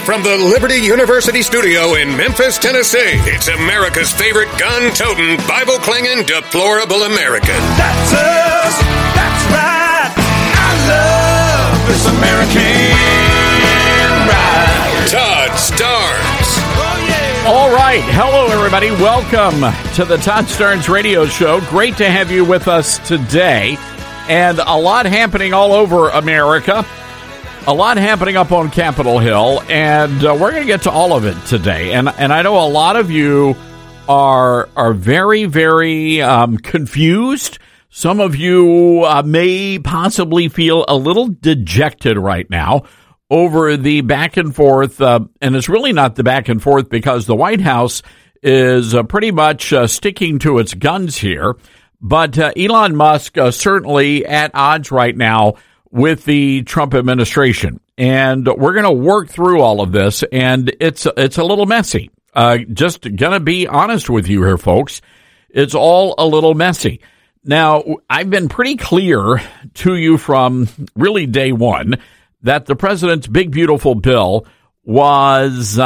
from the Liberty University studio in Memphis, Tennessee, it's America's favorite gun-toting, Bible-clinging, deplorable American. That's us. That's right. I love this American ride. Todd Starnes. Oh, yeah. All right. Hello, everybody. Welcome to the Todd Starnes Radio Show. Great to have you with us today. And a lot happening all over America. A lot happening up on Capitol Hill, and we're going to get to all of it today. And I know a lot of you are very, very confused. Some of you may possibly feel a little dejected right now over the back and forth, and it's really not the back and forth because the White House is pretty much sticking to its guns here. But Elon Musk certainly at odds right now with the Trump administration. And we're going to work through all of this, and it's a little messy. Just going to be honest with you here, folks. It's all a little messy. Now, I've been pretty clear to you from really day one that the president's big, beautiful bill was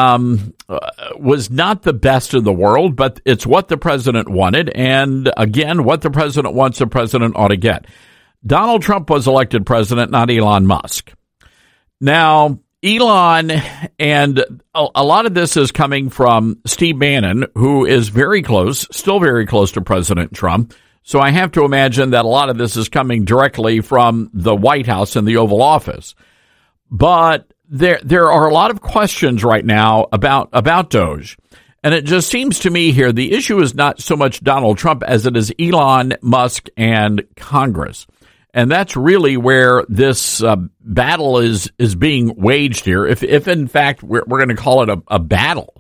not the best in the world, but it's what the president wanted. And again, what the president wants, the president ought to get. Donald Trump was elected president, not Elon Musk. Now, Elon, and a lot of this is coming from Steve Bannon, who is very close, still very close to President Trump. So I have to imagine that a lot of this is coming directly from the White House and the Oval Office. But there are a lot of questions right now about Doge. And it just seems to me here, the issue is not so much Donald Trump as it is Elon Musk and Congress. And that's really where this battle is being waged here, if in fact we're going to call it a battle.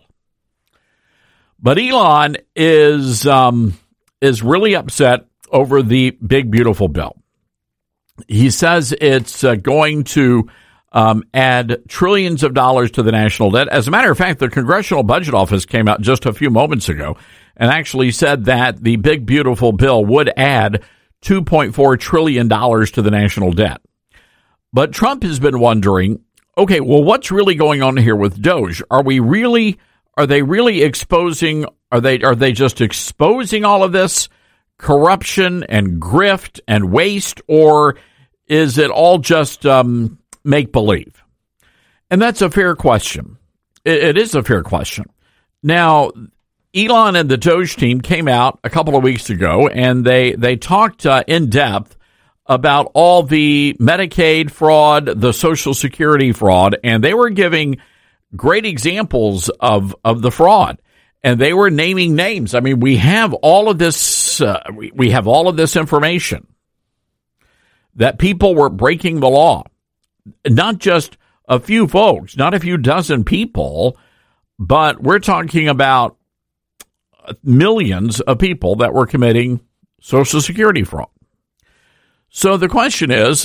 But Elon is really upset over the big, beautiful bill. He says it's going to add trillions of dollars to the national debt. As a matter of fact, the Congressional Budget Office came out just a few moments ago and actually said that the big, beautiful bill would add $2.4 trillion to the national debt. But Trump has been wondering, okay, well, what's really going on here with Doge? Are they really exposing, are they just exposing all of this corruption and grift and waste, or is it all just make-believe? And that's a fair question. It is a fair question. Now, Elon and the Doge team came out a couple of weeks ago, and they talked in depth about all the Medicaid fraud, the Social Security fraud, and they were giving great examples of the fraud. And they were naming names. I mean, we have all of this. We have all of this information that people were breaking the law. Not just a few folks, not a few dozen people, but we're talking about millions of people that were committing Social Security fraud. So the question is,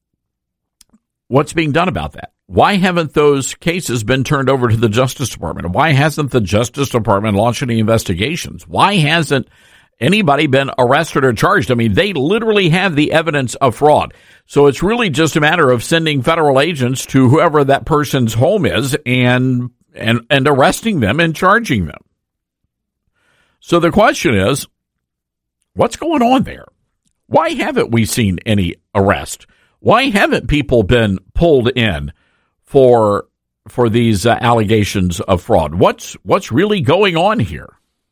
what's being done about that? Why haven't those cases been turned over to the Justice Department? Why hasn't the Justice Department launched any investigations? Why hasn't anybody been arrested or charged? I mean, they literally have the evidence of fraud. So it's really just a matter of sending federal agents to whoever that person's home is and arresting them and charging them. So the question is, what's going on there? Why haven't we seen any arrest? Why haven't people been pulled in for these allegations of fraud? What's really going on here?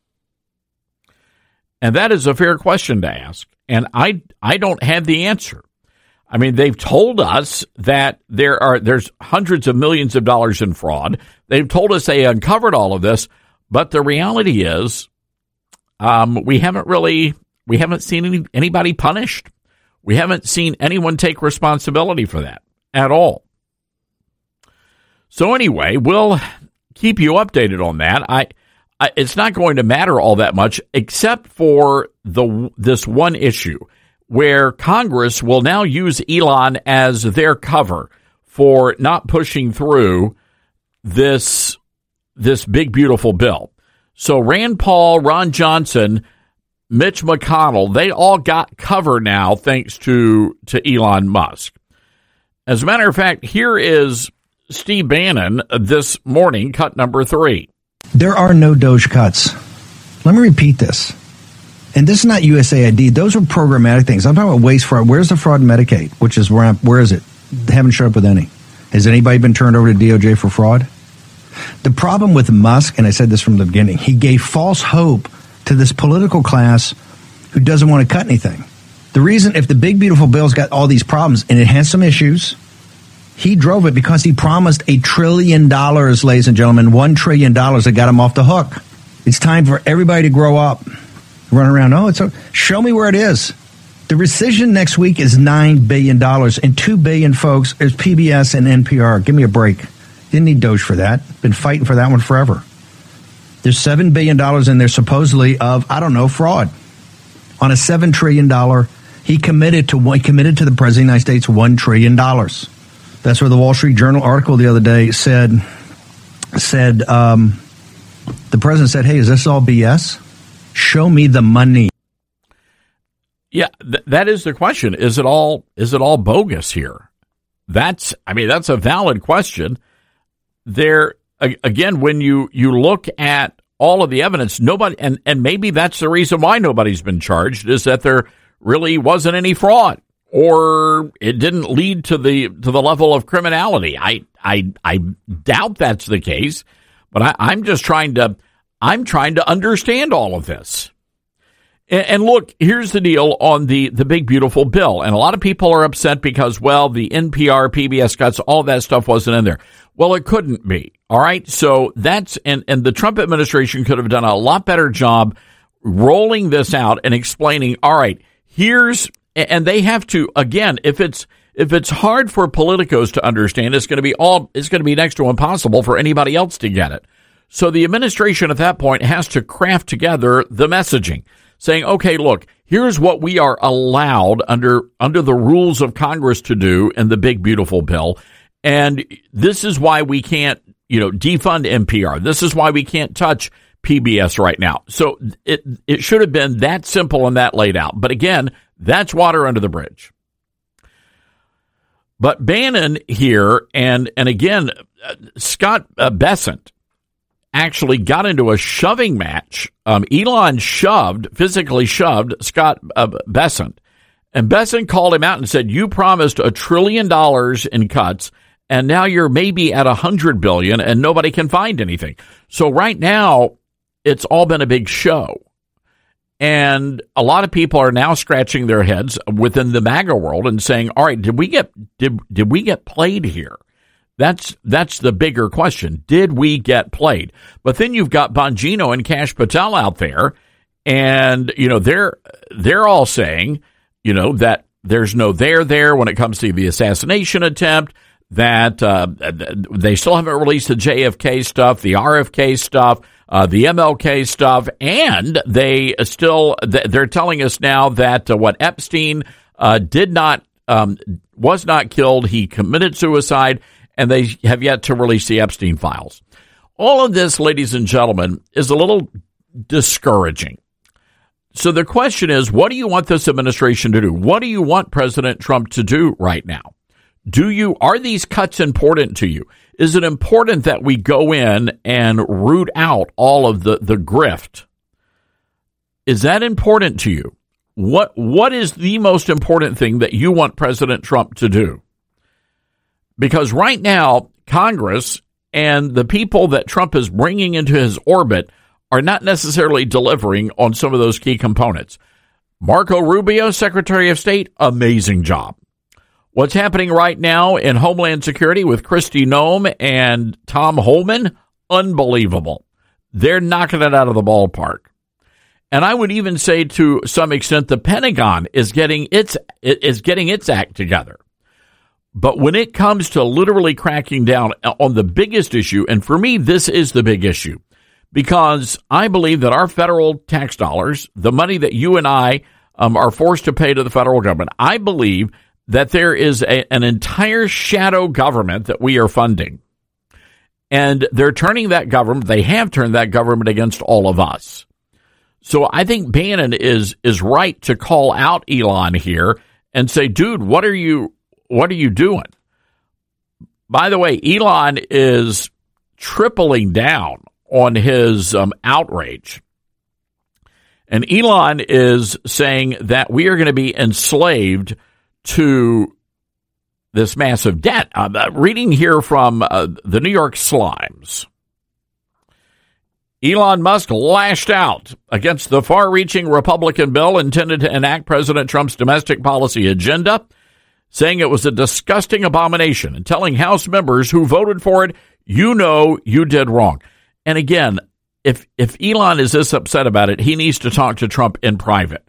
And that is a fair question to ask, and I don't have the answer. I mean, they've told us that there's hundreds of millions of dollars in fraud. They've told us they uncovered all of this, but the reality is, we haven't seen anybody punished. We haven't seen anyone take responsibility for that at all. So anyway, we'll keep you updated on that. It's not going to matter all that much, except for this one issue where Congress will now use Elon as their cover for not pushing through this big, beautiful bill. So Rand Paul, Ron Johnson, Mitch McConnell, they all got cover now thanks to Elon Musk. As a matter of fact, here is Steve Bannon this morning, cut number 3. There are no Doge cuts. Let me repeat this. And this is not USAID. Those are programmatic things. I'm talking about waste fraud. Where's the fraud in Medicaid? Where is it? They haven't showed up with any. Has anybody been turned over to DOJ for fraud? The problem with Musk, and I said this from the beginning, he gave false hope to this political class who doesn't want to cut anything. The reason, if the big, beautiful bill's got all these problems, and it has some issues, he drove it because he promised $1 trillion, ladies and gentlemen, $1 trillion that got him off the hook. It's time for everybody to grow up. Run around, show me where it is. The rescission next week is $9 billion, and $2 billion, folks, is PBS and NPR. Give me a break. Didn't need Doge for that. Been fighting for that one forever. There's $7 billion in there supposedly of, fraud. On a $7 trillion, he committed to the President of the United States $1 trillion. That's where the Wall Street Journal article the other day said the president said, hey, is this all BS? Show me the money. Yeah, that is the question. Is it all bogus here? That's a valid question. There again, when you look at all of the evidence, nobody, and maybe that's the reason why nobody's been charged, is that there really wasn't any fraud, or it didn't lead to the level of criminality. I doubt that's the case, but I'm trying to understand all of this. And look, here's the deal on the big, beautiful bill. And a lot of people are upset because, well, the NPR, PBS cuts, all that stuff wasn't in there. Well, it couldn't be. All right. So that's, and the Trump administration could have done a lot better job rolling this out and explaining, all right, and they have to, again, if it's hard for politicos to understand, it's going to be next to impossible for anybody else to get it. So the administration at that point has to craft together the messaging, saying, okay, look, here's what we are allowed under the rules of Congress to do in the big, beautiful bill. And this is why we can't, defund NPR. This is why we can't touch PBS right now. So it should have been that simple and that laid out. But again, that's water under the bridge. But Bannon here, and again, Scott Bessent actually got into a shoving match. Elon physically shoved Scott Bessent. And Bessent called him out and said, you promised $1 trillion in cuts, and now you're maybe at $100 billion, and nobody can find anything. So right now, it's all been a big show. And a lot of people are now scratching their heads within the MAGA world and saying, all right, did we get played here? That's the bigger question. Did we get played? But then you've got Bongino and Kash Patel out there, and they're all saying, that there's no there when it comes to the assassination attempt, that they still haven't released the JFK stuff, the RFK stuff, the MLK stuff, and they're telling us now that Epstein was not killed. He committed suicide, and they have yet to release the Epstein files. All of this, ladies and gentlemen, is a little discouraging. So the question is, what do you want this administration to do? What do you want President Trump to do right now? Are these cuts important to you? Is it important that we go in and root out all of the grift? Is that important to you? What is the most important thing that you want President Trump to do? Because right now, Congress and the people that Trump is bringing into his orbit are not necessarily delivering on some of those key components. Marco Rubio, Secretary of State, amazing job. What's happening right now in Homeland Security with Kristi Noem and Tom Homan, unbelievable. They're knocking it out of the ballpark. And I would even say to some extent the Pentagon is getting its act together. But when it comes to literally cracking down on the biggest issue, and for me, this is the big issue, because I believe that our federal tax dollars, the money that you and I are forced to pay to the federal government, I believe that there is an entire shadow government that we are funding. And they're turning that government, they have turned that government against all of us. So I think Bannon is right to call out Elon here and say, dude, what are you doing? By the way, Elon is tripling down on his outrage. And Elon is saying that we are going to be enslaved to this massive debt. I'm reading here from the New York Slimes. Elon Musk lashed out against the far-reaching Republican bill intended to enact President Trump's domestic policy agenda, saying it was a disgusting abomination and telling House members who voted for it, you know you did wrong. And again, if Elon is this upset about it, he needs to talk to Trump in private.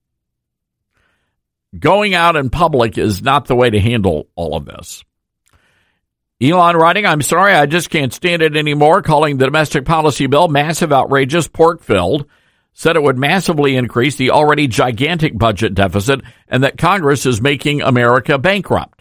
Going out in public is not the way to handle all of this. Elon writing, I'm sorry, I just can't stand it anymore, calling the domestic policy bill massive, outrageous, pork-filled, said it would massively increase the already gigantic budget deficit and that Congress is making America bankrupt.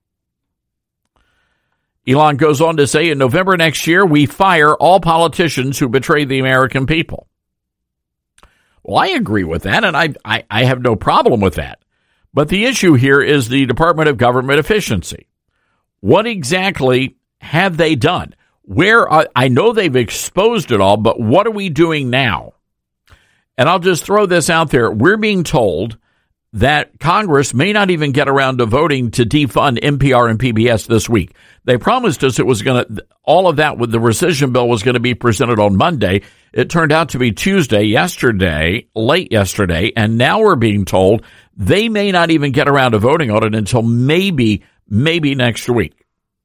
Elon goes on to say, in November next year, we fire all politicians who betray the American people. Well, I agree with that, and I have no problem with that. But the issue here is the Department of Government Efficiency. What exactly have they done? I know they've exposed it all, but what are we doing now? And I'll just throw this out there. We're being told that Congress may not even get around to voting to defund NPR and PBS this week. They promised us it was going to, all of that with the rescission bill was going to be presented on Monday. It turned out to be Tuesday, late yesterday, and now we're being told they may not even get around to voting on it until maybe next week.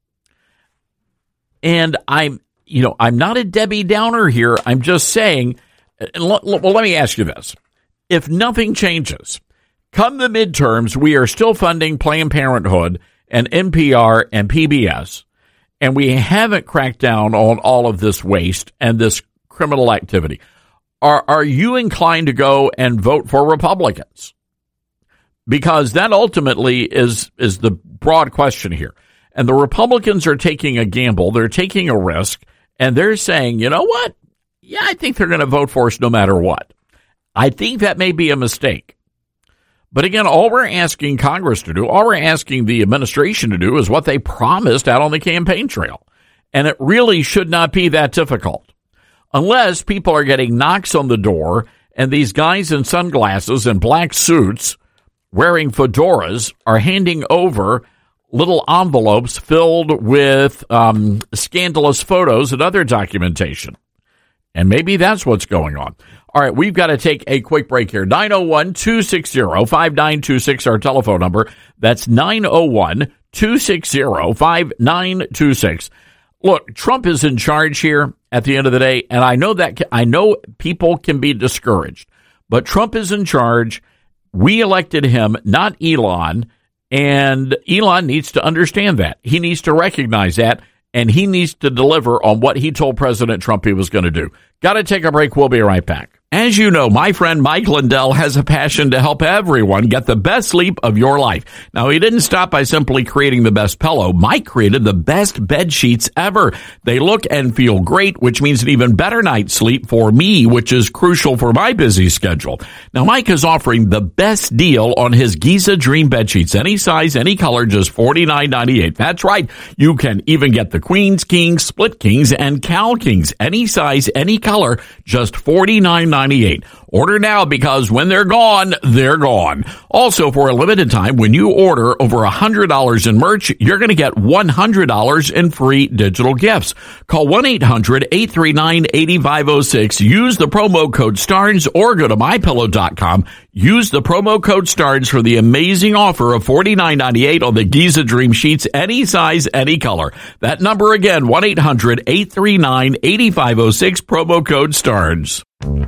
And I'm not a Debbie Downer here. I'm just saying, well, let me ask you this. If nothing changes, come the midterms, we are still funding Planned Parenthood and NPR and PBS, and we haven't cracked down on all of this waste and this criminal activity. Are you inclined to go and vote for Republicans? Because that ultimately is the broad question here. And the Republicans are taking a gamble. They're taking a risk. And they're saying, you know what? Yeah, I think they're going to vote for us no matter what. I think that may be a mistake. But again, all we're asking Congress to do, all we're asking the administration to do is what they promised out on the campaign trail. And it really should not be that difficult. Unless people are getting knocks on the door and these guys in sunglasses and black suits wearing fedoras are handing over little envelopes filled with scandalous photos and other documentation. And maybe that's what's going on. All right, we've got to take a quick break here. 901-260-5926, our telephone number. That's 901-260-5926. Look, Trump is in charge here at the end of the day, and I know people can be discouraged, but Trump is in charge. We elected him, not Elon, and Elon needs to understand that. He needs to recognize that, and he needs to deliver on what he told President Trump he was going to do. Got to take a break. We'll be right back. As you know, my friend Mike Lindell has a passion to help everyone get the best sleep of your life. Now, he didn't stop by simply creating the best pillow. Mike created the best bed sheets ever. They look and feel great, which means an even better night's sleep for me, which is crucial for my busy schedule. Now, Mike is offering the best deal on his Giza Dream bed sheets. Any size, any color, just $49.98. That's right. You can even get the Queens, Kings, Split Kings, and Cal Kings. Any size, any color, just $49.98. Order now because when they're gone, they're gone. Also, for a limited time, when you order over $100 in merch, you're going to get $100 in free digital gifts. Call 1-800-839-8506. Use the promo code STARNS or go to MyPillow.com. Use the promo code STARNS for the amazing offer of $49.98 on the Giza Dream sheets, any size, any color. That number again, 1-800-839-8506, promo code STARNS.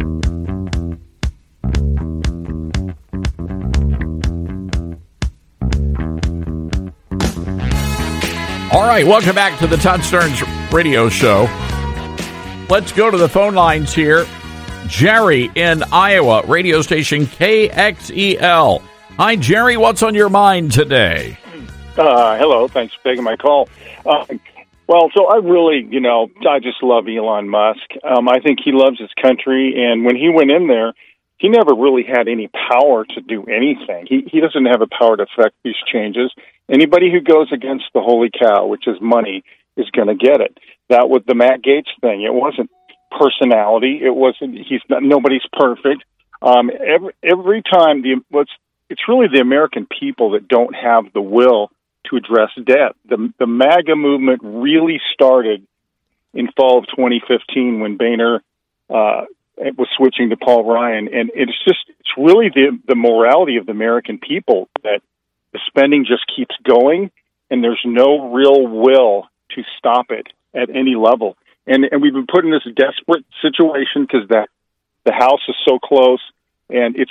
All right, welcome back to the Todd Starnes Radio Show. Let's go to the phone lines here. Jerry in Iowa, radio station KXEL. Hi, Jerry. What's on your mind today? Hello. Thanks for taking my call. So I really, I just love Elon Musk. I think he loves his country, and when he went in there, he never really had any power to do anything. He doesn't have the power to affect these changes. Anybody who goes against the holy cow, which is money, is going to get it. That was the Matt Gaetz thing. It wasn't personality. It wasn't. Nobody's perfect. Every time it's really the American people that don't have the will to address debt. The MAGA movement really started in fall of 2015 when Boehner was switching to Paul Ryan, and it's really the morality of the American people that the spending just keeps going, and there's no real will to stop it at any level. And we've been put in this desperate situation because the House is so close, and it's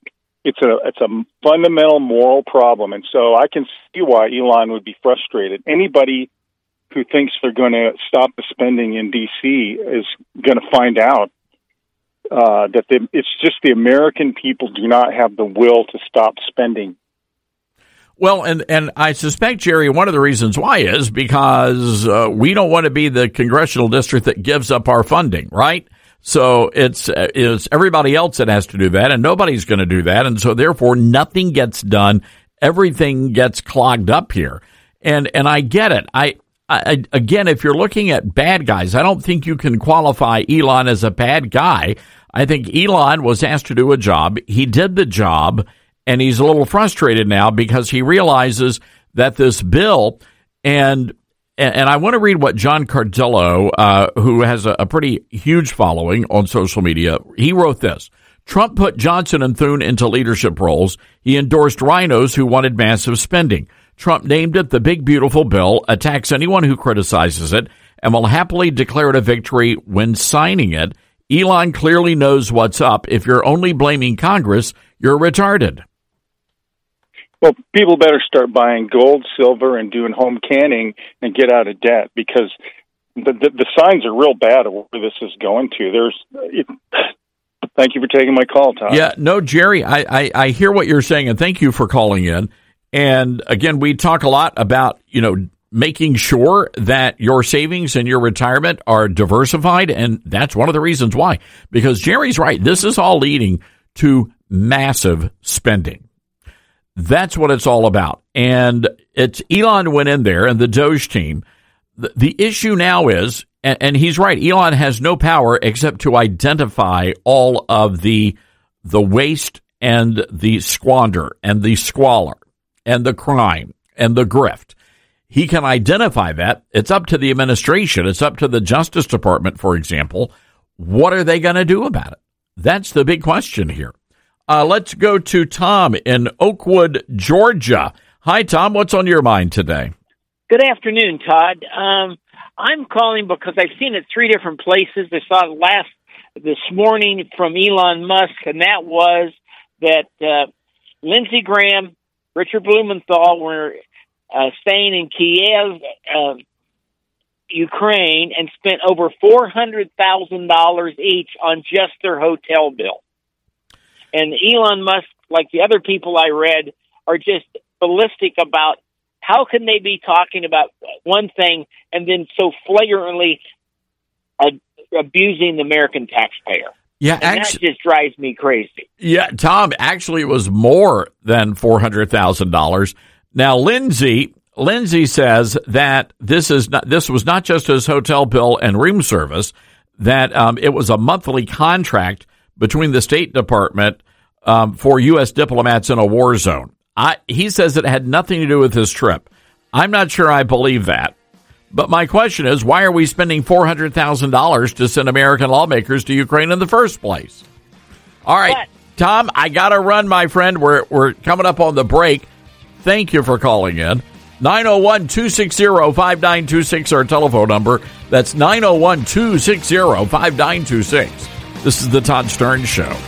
a fundamental moral problem. And so I can see why Elon would be frustrated. Anybody who thinks they're going to stop the spending in D.C. is going to find out that it's just the American people do not have the will to stop spending. Well, and I suspect, Jerry, one of the reasons why is because we don't want to be the congressional district that gives up our funding, right? So it's everybody else that has to do that, and nobody's going to do that, and so therefore nothing gets done. Everything gets clogged up here, and I get it. I again, if you're looking at bad guys, I don't think you can qualify Elon as a bad guy. I think Elon was asked to do a job. He did the job. And he's a little frustrated now because he realizes that this bill, and I want to read what John Cardillo, who has a pretty huge following on social media, he wrote this. Trump put Johnson and Thune into leadership roles. He endorsed rhinos who wanted massive spending. Trump named it the big, beautiful bill, attacks anyone who criticizes it, and will happily declare it a victory when signing it. Elon clearly knows what's up. If you're only blaming Congress, you're retarded. Well, people better start buying gold, silver, and doing home canning and get out of debt because the signs are real bad of where this is going to. Thank you for taking my call, Tom. Yeah, no, Jerry, I hear what you're saying, and thank you for calling in. And again, we talk a lot about, making sure that your savings and your retirement are diversified, and that's one of the reasons why. Because Jerry's right, this is all leading to massive spending. That's what it's all about. And it's Elon went in there and the Doge team. The issue now is, and he's right, Elon has no power except to identify all of the waste and the squander and the squalor and the crime and the grift. He can identify that. It's up to the administration. It's up to the Justice Department, for example. What are they going to do about it? That's the big question here. Let's go to Tom in Oakwood, Georgia. Hi, Tom. What's on your mind today? Good afternoon, Todd. I'm calling because I've seen it 3 different places. I saw it this morning from Elon Musk, and that was that Lindsey Graham, Richard Blumenthal were staying in Kiev, Ukraine, and spent over $400,000 each on just their hotel bill. And Elon Musk, like the other people I read, are just ballistic about how can they be talking about one thing and then so flagrantly abusing the American taxpayer. Yeah, that just drives me crazy. Yeah, Tom, actually it was more than $400,000. Now, Lindsay says that this was not just his hotel bill and room service, that it was a monthly contract between the State Department for U.S. diplomats in a war zone. He says it had nothing to do with his trip. I'm not sure I believe that. But my question is, why are we spending $400,000 to send American lawmakers to Ukraine in the first place? All right, Tom, I got to run, my friend. We're coming up on the break. Thank you for calling in. 901-260-5926, our telephone number. That's 901-260-5926. This is the Todd Stern Show.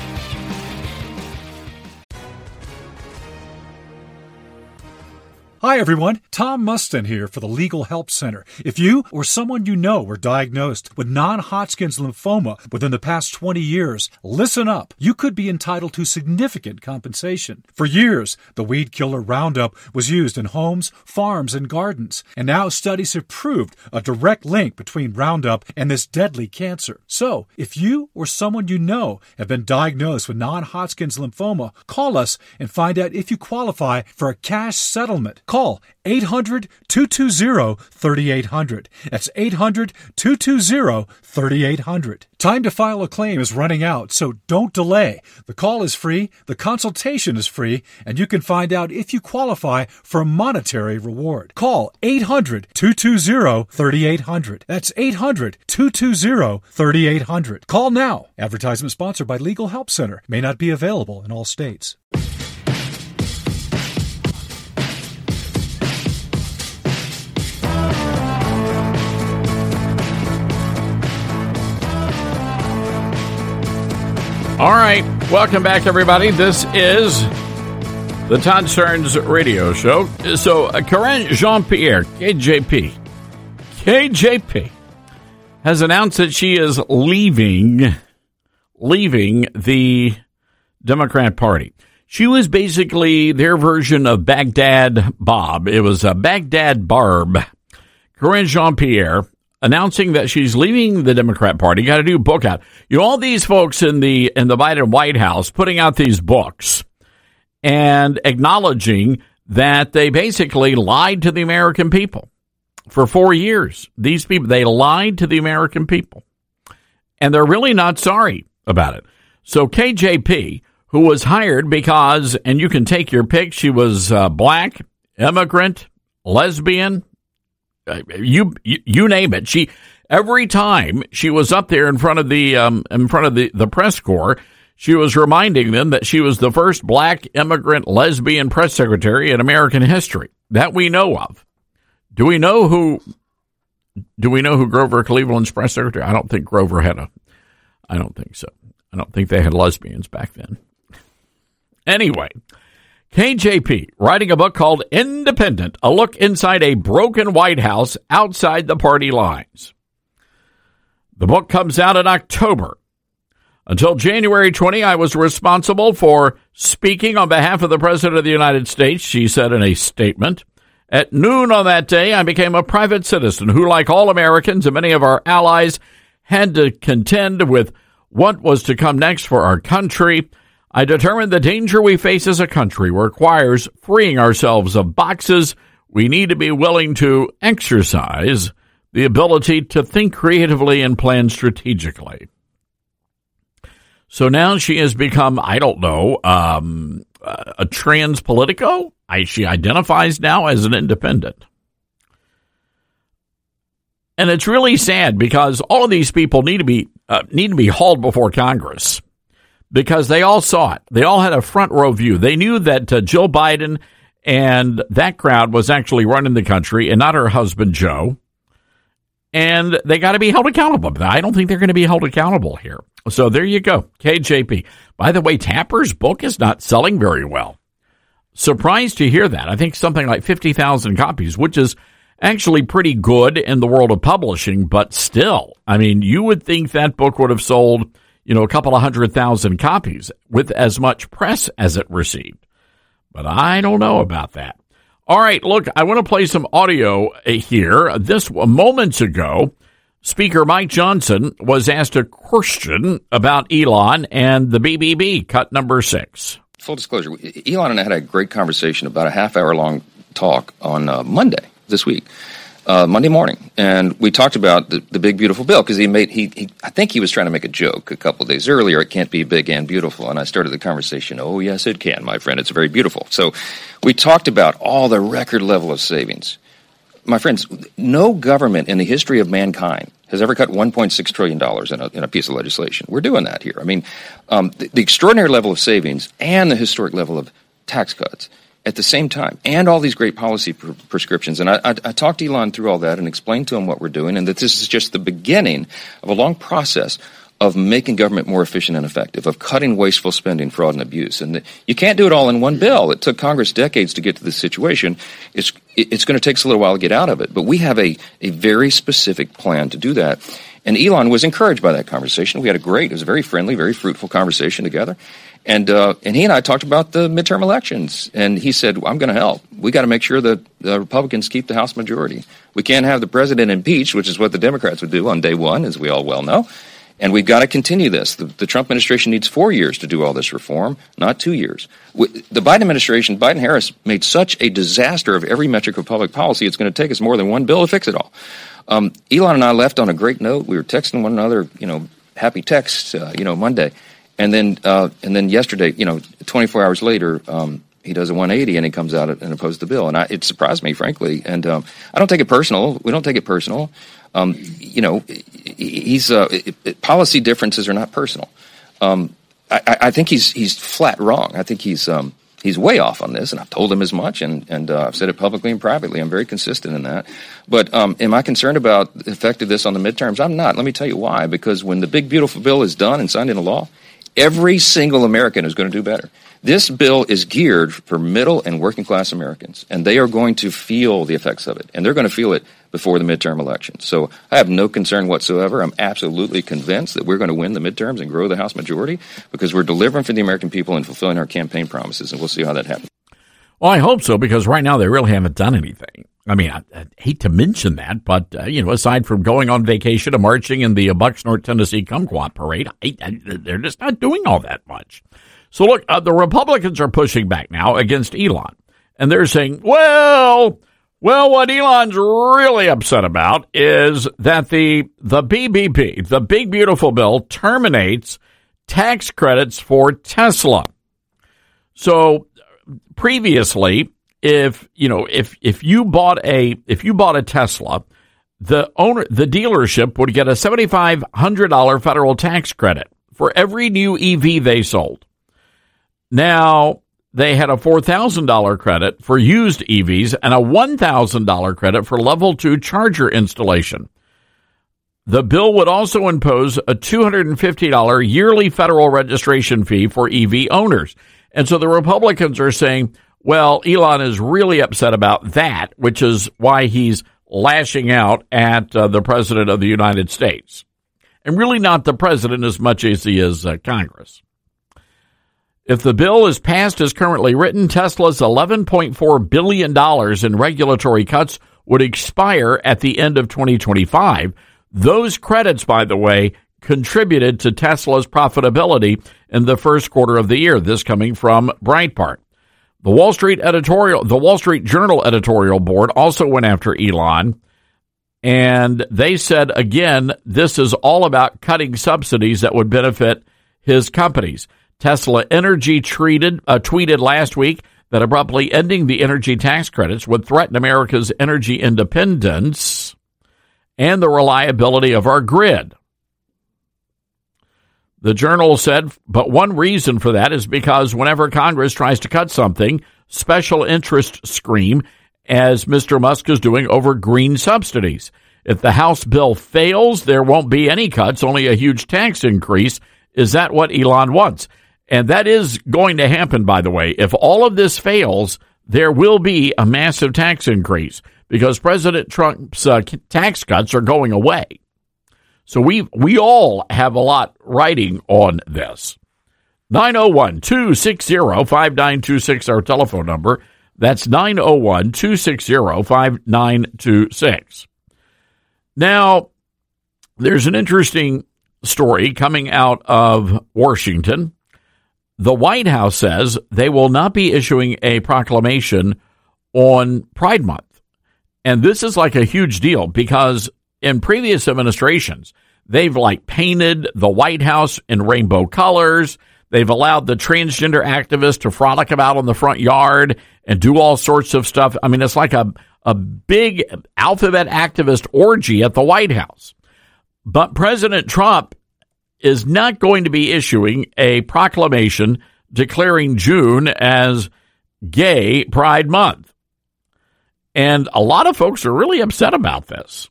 Hi, everyone. Tom Mustin here for the Legal Help Center. If you or someone you know were diagnosed with non-Hodgkin's lymphoma within the past 20 years, listen up. You could be entitled to significant compensation. For years, the weed killer Roundup was used in homes, farms, and gardens. And now studies have proved a direct link between Roundup and this deadly cancer. So, if you or someone you know have been diagnosed with non-Hodgkin's lymphoma, call us and find out if you qualify for a cash settlement. Call 800-220-3800. That's 800-220-3800. Time to file a claim is running out, so don't delay. The call is free, the consultation is free, and you can find out if you qualify for a monetary reward. Call 800-220-3800. That's 800-220-3800. Call now. Advertisement sponsored by Legal Help Center. May not be available in all states. All right, welcome back, everybody. This is the Todd Stearns Radio Show. So, Karine Jean-Pierre, KJP, has announced that she is leaving the Democrat Party. She was basically their version of Baghdad Bob. It was a Baghdad Barb. Karine Jean-Pierre announcing that she's leaving the Democrat Party. Got a new book out. You know, all these folks in the Biden White House putting out these books and acknowledging that they basically lied to the American people for 4 years. These people, they lied to the American people, and they're really not sorry about it. So KJP, who was hired because, and you can take your pick, she was black, immigrant, lesbian, you name it. She, every time she was up there in front of the press corps, she was reminding them that she was the first black immigrant lesbian press secretary in American history that we know of. Do we know who Grover Cleveland's press secretary? I don't think Grover I don't think so. I don't think they had lesbians back then. Anyway, KJP writing a book called Independent, a look inside a broken White House outside the party lines. The book comes out in October. Until January 20, I was responsible for speaking on behalf of the President of the United States, she said in a statement. At noon on that day, I became a private citizen who, like all Americans and many of our allies, had to contend with what was to come next for our country. I determined the danger we face as a country requires freeing ourselves of boxes. We need to be willing to exercise the ability to think creatively and plan strategically. So now she has become, I don't know, a trans politico. She identifies now as an independent. And it's really sad because all of these people need to be hauled before Congress because they all saw it. They all had a front row view. They knew that Jill Biden and that crowd was actually running the country and not her husband, Joe. And they got to be held accountable. But I don't think they're going to be held accountable here. So there you go, KJP. By the way, Tapper's book is not selling very well. Surprised to hear that. I think something like 50,000 copies, which is actually pretty good in the world of publishing, but still, I mean, you would think that book would have sold, a couple of 100,000 copies with as much press as it received. But I don't know about that. All right, look, I want to play some audio here. This moments ago, Speaker Mike Johnson was asked a question about Elon and the BBB, cut number 6. Full disclosure, Elon and I had a great conversation, about a half-hour-long talk on Monday this week, Monday morning, and we talked about the big beautiful bill because I think he was trying to make a joke a couple of days earlier. It can't be big and beautiful, and I started the conversation. Oh yes, it can, my friend. It's very beautiful. So we talked about all the record level of savings. My friends, no government in the history of mankind has ever cut $1.6 trillion in a piece of legislation. We're doing that here. I mean, the extraordinary level of savings and the historic level of tax cuts at the same time, and all these great policy prescriptions. And I talked to Elon through all that and explained to him what we're doing, and that this is just the beginning of a long process of making government more efficient and effective, of cutting wasteful spending, fraud, and abuse. And you can't do it all in one bill. It took Congress decades to get to this situation. It's going to take us a little while to get out of it. But we have a very specific plan to do that. And Elon was encouraged by that conversation. It was a very friendly, very fruitful conversation together. And he and I talked about the midterm elections. And he said, I'm going to help. We got to make sure that the Republicans keep the House majority. We can't have the president impeached, which is what the Democrats would do on day one, as we all well know. And we've got to continue this. The Trump administration needs 4 years to do all this reform, not 2 years. The Biden administration, Biden-Harris, made such a disaster of every metric of public policy, it's going to take us more than one bill to fix it all. Elon and I left on a great note. We were texting one another, happy texts, Monday. And then yesterday, 24 hours later, he does a 180 and he comes out and opposes the bill. And it surprised me, frankly. And I don't take it personal. We don't take it personal. Policy differences are not personal. I think he's flat wrong. I think he's way off on this, and I've told him as much, and I've said it publicly and privately. I'm very consistent in that. But am I concerned about the effect of this on the midterms? I'm not. Let me tell you why. Because when the big, beautiful bill is done and signed into law, every single American is going to do better. This bill is geared for middle and working class Americans, and they are going to feel the effects of it, and they're going to feel it before the midterm elections. So I have no concern whatsoever. I'm absolutely convinced that we're going to win the midterms and grow the House majority because we're delivering for the American people and fulfilling our campaign promises, and we'll see how that happens. Well, I hope so, because right now they really haven't done anything. I mean, I hate to mention that, but, aside from going on vacation and marching in the Bucksnort, Tennessee Kumquat Parade, they're just not doing all that much. So, look, the Republicans are pushing back now against Elon, and they're saying, well, what Elon's really upset about is that the BBB, the Big Beautiful Bill, terminates tax credits for Tesla. So previously, if you bought a Tesla, the dealership would get a $7,500 federal tax credit for every new EV they sold. Now, they had a $4,000 credit for used EVs and a $1,000 credit for level 2 charger installation. The bill would also impose a $250 yearly federal registration fee for EV owners. And so the Republicans are saying, well, Elon is really upset about that, which is why he's lashing out at the President of the United States. And really not the President as much as he is Congress. If the bill is passed as currently written, Tesla's $11.4 billion in regulatory cuts would expire at the end of 2025. Those credits, by the way, contributed to Tesla's profitability in the first quarter of the year. This coming from Breitbart. The Wall Street Journal editorial board also went after Elon, and they said, again, this is all about cutting subsidies that would benefit his companies. Tesla Energy tweeted last week that abruptly ending the energy tax credits would threaten America's energy independence and the reliability of our grid. The Journal said, but one reason for that is because whenever Congress tries to cut something, special interests scream, as Mr. Musk is doing over green subsidies. If the House bill fails, there won't be any cuts, only a huge tax increase. Is that what Elon wants? And that is going to happen, by the way. If all of this fails, there will be a massive tax increase because President Trump's tax cuts are going away. So we all have a lot riding on this. 901-260-5926, our telephone number. That's 901-260-5926. Now, there's an interesting story coming out of Washington. The White House says they will not be issuing a proclamation on Pride Month. And this is like a huge deal because in previous administrations, they've painted the White House in rainbow colors. They've allowed the transgender activists to frolic about on the front yard and do all sorts of stuff. I mean, it's like a big alphabet activist orgy at the White House. But President Trump is not going to be issuing a proclamation declaring June as Gay Pride Month. And a lot of folks are really upset about this.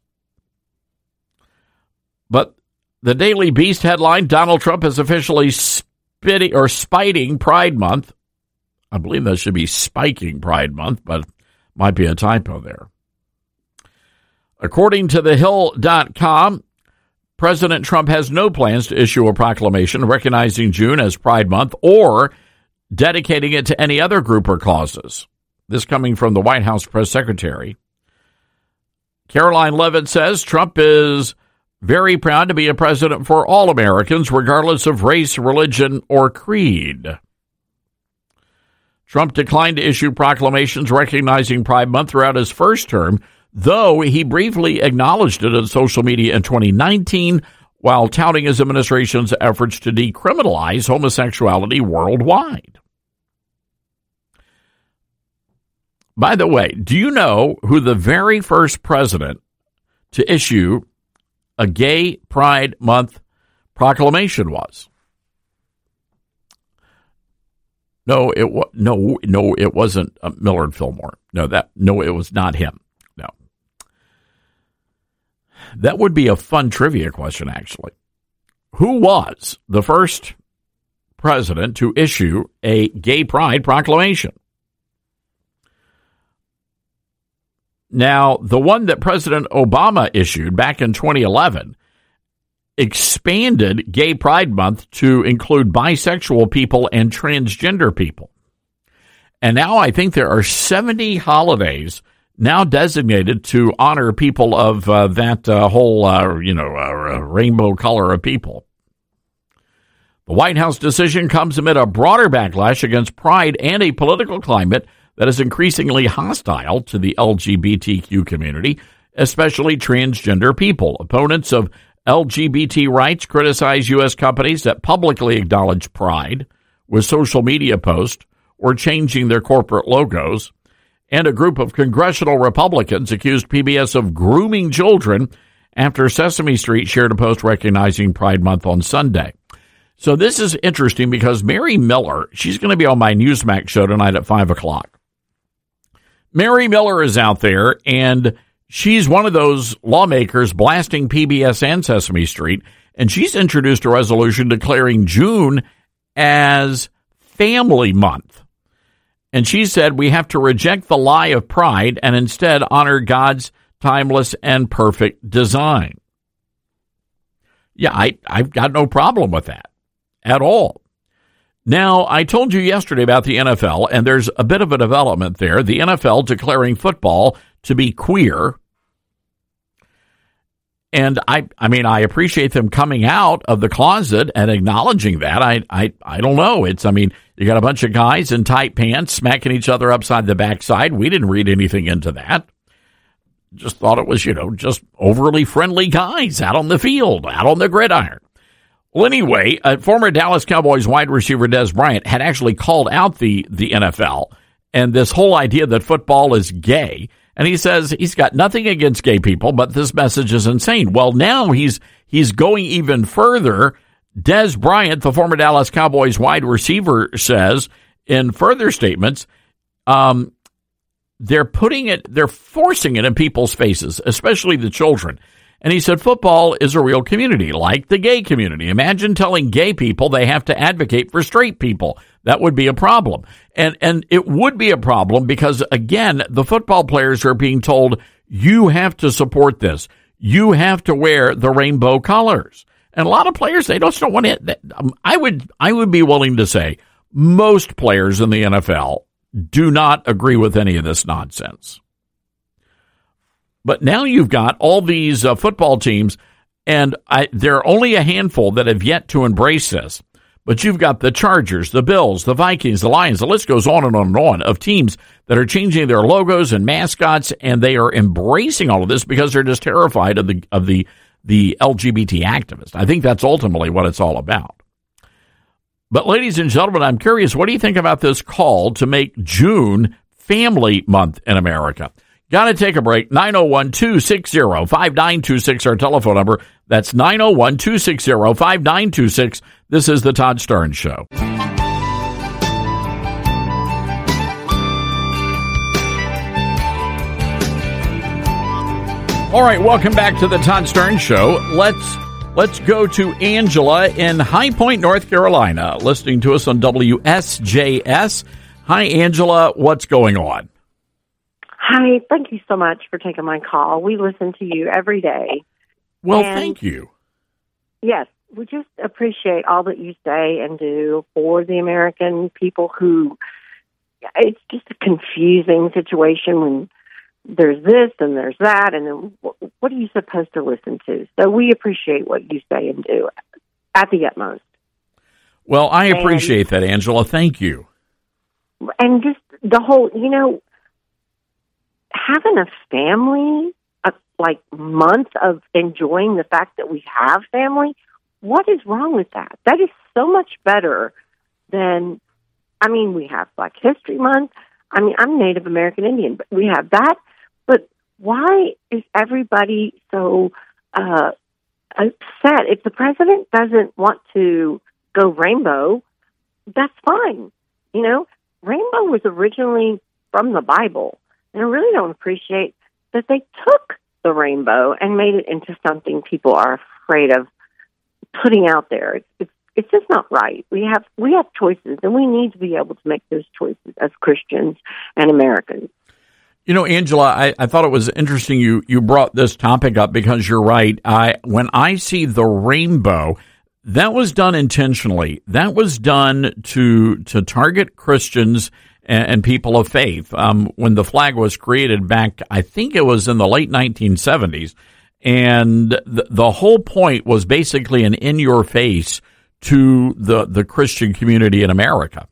But the Daily Beast headline, Donald Trump is officially spiting Pride Month. I believe that should be spiking Pride Month, but might be a typo there. According to thehill.com, President Trump has no plans to issue a proclamation recognizing June as Pride Month or dedicating it to any other group or causes. This coming from the White House press secretary. Caroline Leavitt says Trump is very proud to be a president for all Americans, regardless of race, religion, or creed. Trump declined to issue proclamations recognizing Pride Month throughout his first term, though he briefly acknowledged it on social media in 2019 while touting his administration's efforts to decriminalize homosexuality worldwide. By the way, do you know who the very first president to issue a Gay Pride Month proclamation was? No, it wasn't Millard Fillmore. No, it was not him. No. That would be a fun trivia question, actually. Who was the first president to issue a Gay Pride proclamation? Now, the one that President Obama issued back in 2011 expanded Gay Pride Month to include bisexual people and transgender people. And now I think there are 70 holidays now designated to honor people of that whole rainbow color of people. The White House decision comes amid a broader backlash against Pride and a political climate that is increasingly hostile to the LGBTQ community, especially transgender people. Opponents of LGBT rights criticize U.S. companies that publicly acknowledge Pride with social media posts or changing their corporate logos. And a group of congressional Republicans accused PBS of grooming children after Sesame Street shared a post recognizing Pride Month on Sunday. So this is interesting because Mary Miller, she's going to be on my Newsmax show tonight at 5 o'clock. Mary Miller is out there, and she's one of those lawmakers blasting PBS and Sesame Street, and she's introduced a resolution declaring June as Family Month. And she said we have to reject the lie of pride and instead honor God's timeless and perfect design. Yeah, I've got no problem with that at all. Now, I told you yesterday about the NFL, and there's a bit of a development there. The NFL declaring football to be queer. And I appreciate them coming out of the closet and acknowledging that. I don't know. You got a bunch of guys in tight pants smacking each other upside the backside. We didn't read anything into that. Just thought it was, just overly friendly guys out on the field, out on the gridiron. Well, anyway, former Dallas Cowboys wide receiver Dez Bryant had actually called out the NFL and this whole idea that football is gay. And he says he's got nothing against gay people, but this message is insane. Well, now he's going even further. Dez Bryant, the former Dallas Cowboys wide receiver, says in further statements, they're forcing it in people's faces, especially the children. And he said football is a real community, like the gay community. Imagine telling gay people they have to advocate for straight people. That would be a problem. And it would be a problem because, again, the football players are being told, you have to support this. You have to wear the rainbow colors. And a lot of players, they just don't want it. I would be willing to say most players in the NFL do not agree with any of this nonsense. But now you've got all these football teams, and there are only a handful that have yet to embrace this. But you've got the Chargers, the Bills, the Vikings, the Lions, the list goes on and on and on of teams that are changing their logos and mascots, and they are embracing all of this because they're just terrified of the LGBT activists. I think that's ultimately what it's all about. But ladies and gentlemen, I'm curious, what do you think about this call to make June Family Month in America? Got to take a break. 901-260-5926, our telephone number. That's 901-260-5926. This is the Todd Starnes Show. All right, welcome back to the Todd Starnes Show. Let's go to Angela in High Point, North Carolina, listening to us on WSJS. Hi, Angela. What's going on? Hi, thank you so much for taking my call. We listen to you every day. Well, thank you. Yes, we just appreciate all that you say and do for the American people who, it's just a confusing situation when there's this and there's that, and then what are you supposed to listen to? So we appreciate what you say and do at the utmost. Well, I appreciate that, Angela. Thank you. And just the whole, having a family, month of enjoying the fact that we have family, what is wrong with that? That is so much better than, we have Black History Month. I'm Native American Indian, but we have that. But why is everybody so upset? If the president doesn't want to go rainbow, that's fine. Rainbow was originally from the Bible, and I really don't appreciate that they took the rainbow and made it into something people are afraid of putting out there. It's just not right. We have choices, and we need to be able to make those choices as Christians and Americans. Angela, I thought it was interesting you brought this topic up because you're right. When I see the rainbow, that was done intentionally. That was done to target Christians and people of faith. When the flag was created back, I think it was in the late 1970s, and the whole point was basically an in-your-face to the Christian community in America.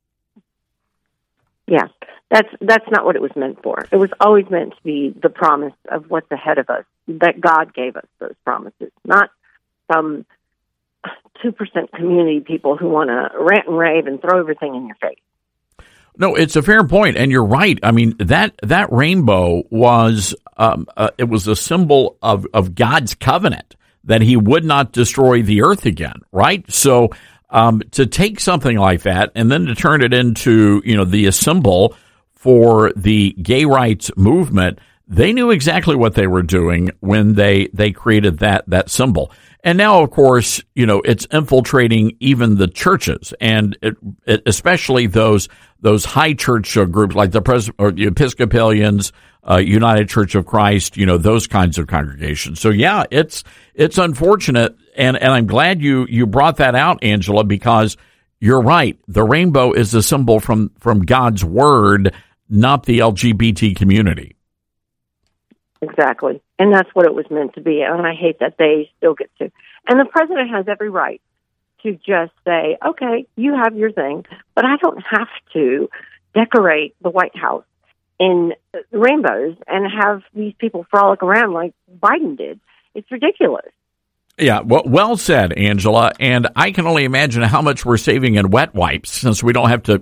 Yeah, that's not what it was meant for. It was always meant to be the promise of what's ahead of us, that God gave us those promises, not some 2% community people who want to rant and rave and throw everything in your face. No, it's a fair point, and you're right. That rainbow was it was a symbol of God's covenant that He would not destroy the earth again, right? So to take something like that and then to turn it into the symbol for the gay rights movement, they knew exactly what they were doing when they created that symbol. And now, of course, it's infiltrating even the churches, and especially those high church groups like the Episcopalians, United Church of Christ, those kinds of congregations. So yeah, it's unfortunate, and I'm glad you brought that out, Angela, because you're right. The rainbow is a symbol from God's word, not the LGBT community. Exactly. And that's what it was meant to be. And I hate that they still get to. And the president has every right to just say, okay, you have your thing, but I don't have to decorate the White House in rainbows and have these people frolic around like Biden did. It's ridiculous. Yeah, well said, Angela. And I can only imagine how much we're saving in wet wipes since we don't have to,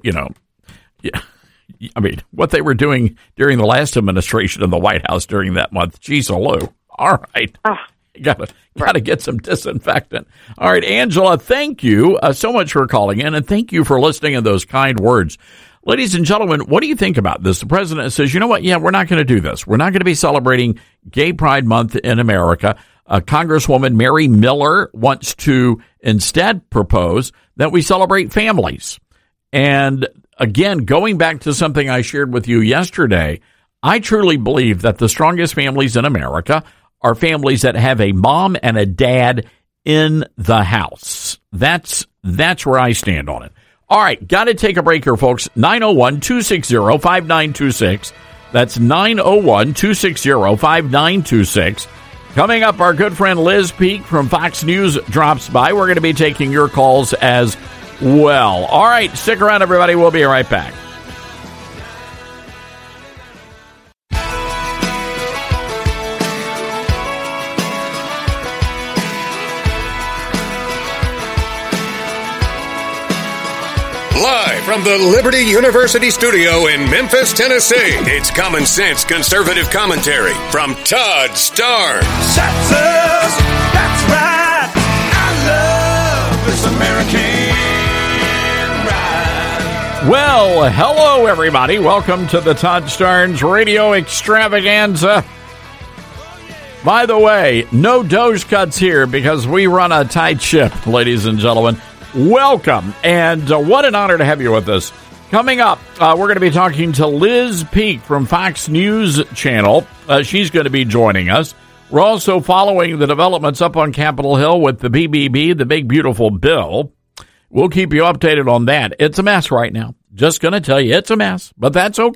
what they were doing during the last administration in the White House during that month. Geez, hello. All right. Gotta get some disinfectant. All right, Angela, thank you so much for calling in, and thank you for listening and those kind words. Ladies and gentlemen, what do you think about this? The president says, you know what? Yeah, we're not going to do this. We're not going to be celebrating Gay Pride Month in America. Congresswoman Mary Miller wants to instead propose that we celebrate families. And again, going back to something I shared with you yesterday, I truly believe that the strongest families in America are families that have a mom and a dad in the house. That's where I stand on it. All right, got to take a break here, folks. 901-260-5926. That's 901-260-5926. Coming up, our good friend Liz Peek from Fox News drops by. We're going to be taking your calls as well. All right, stick around, everybody. We'll be right back. Live from the Liberty University studio in Memphis, Tennessee, it's Common Sense Conservative Commentary from Todd Starnes. Texas, that's right. I love this American ride. Well, hello, everybody. Welcome to the Todd Starnes Radio Extravaganza. By the way, no Doge cuts here because we run a tight ship, ladies and gentlemen. Welcome, and what an honor to have you with us. Coming up, we're going to be talking to Liz Peek from Fox News Channel. She's going to be joining us. We're also following the developments up on Capitol Hill with the BBB, the Big Beautiful Bill. We'll keep you updated on that. It's a mess right now. Just going to tell you, it's a mess, but that's okay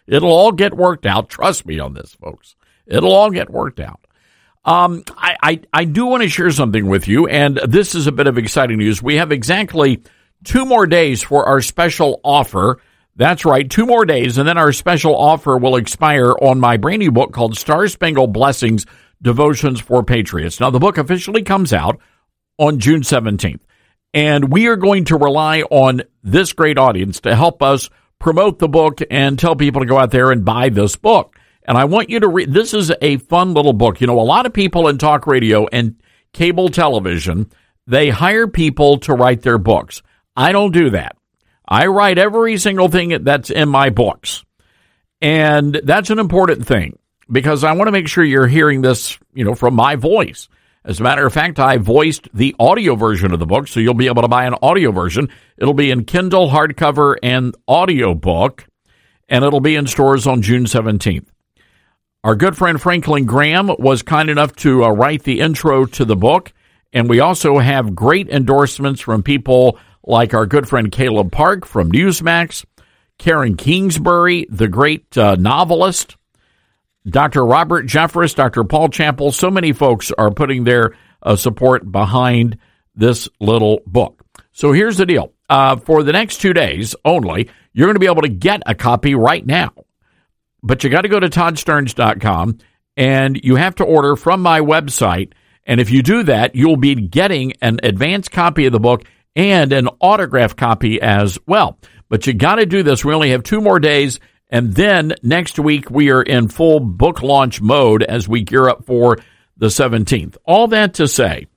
It'll all get worked out. Trust me on this, folks. It'll all get worked out. I do want to share something with you, and this is a bit of exciting news. We have exactly 2 more days for our special offer. That's right, 2 more days, and then our special offer will expire on my brand new book called Star Spangled Blessings, Devotions for Patriots. Now, the book officially comes out on June 17th, and we are going to rely on this great audience to help us promote the book and tell people to go out there and buy this book. And I want you to read, this is a fun little book. You know, a lot of people in talk radio and cable television, they hire people to write their books. I don't do that. I write every single thing that's in my books. And that's an important thing because I want to make sure you're hearing this, you know, from my voice. As a matter of fact, I voiced the audio version of the book, so you'll be able to buy an audio version. It'll be in Kindle, hardcover, and audio book, and it'll be in stores on June 17th. Our good friend Franklin Graham was kind enough to write the intro to the book, and we also have great endorsements from people like our good friend Caleb Park from Newsmax, Karen Kingsbury, the great novelist, Dr. Robert Jeffress, Dr. Paul Chappell. So many folks are putting their support behind this little book. So here's the deal. For the next 2 days only, you're going to be able to get a copy right now. But you got to go to toddsterns.com, and you have to order from my website. And if you do that, you'll be getting an advanced copy of the book and an autographed copy as well. But you got to do this. We only have 2 more days, and then next week we are in full book launch mode as we gear up for the 17th. All that to say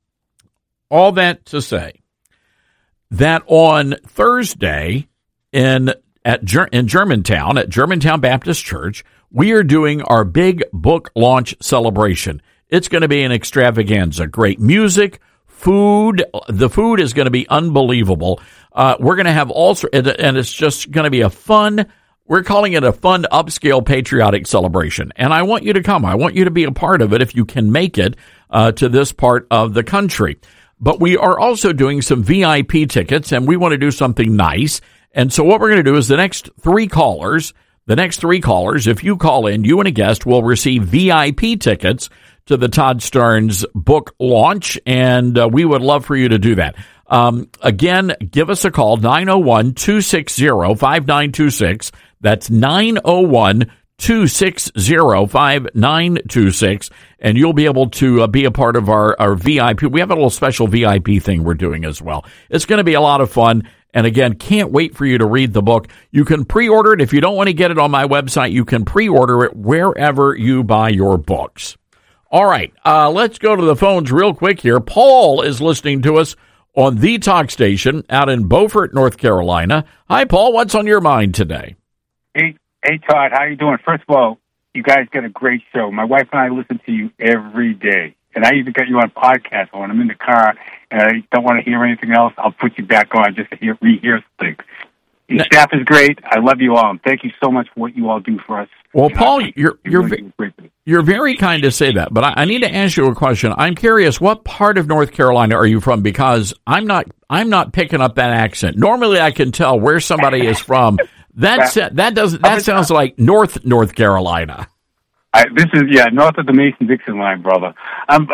that on Thursday in Germantown, at Germantown Baptist Church, we are doing our big book launch celebration. It's going to be an extravaganza. Great music, food. The food is going to be unbelievable. We're going to have and it's just going to be we're calling it a fun, upscale, patriotic celebration. And I want you to come. I want you to be a part of it if you can make it to this part of the country. But we are also doing some VIP tickets, and we want to do something nice. And so what we're going to do is the next three callers, if you call in, you and a guest will receive VIP tickets to the Todd Stearns book launch, and we would love for you to do that. Again, give us a call, 901-260-5926. That's 901-260-5926, and you'll be able to be a part of our VIP. We have a little special VIP thing we're doing as well. It's going to be a lot of fun. And again, can't wait for you to read the book. You can pre-order it. If you don't want to get it on my website, you can pre-order it wherever you buy your books. All right, let's go to the phones real quick here. Paul is listening to us on the talk station out in Beaufort, North Carolina. Hi, Paul. What's on your mind today? Hey, Todd. How you doing? First of all, you guys got a great show. My wife and I listen to you every day. And I even got you on podcast when I'm in the car and I don't want to hear anything else. I'll put you back on just to rehear things. Your staff is great. I love you all. And thank you so much for what you all do for us. Well, Paul, you're very kind to say that, but I need to ask you a question. I'm curious, what part of North Carolina are you from? Because I'm not picking up that accent. Normally, I can tell where somebody is from. That sounds like North Carolina. This is north of the Mason-Dixon line, brother. I'm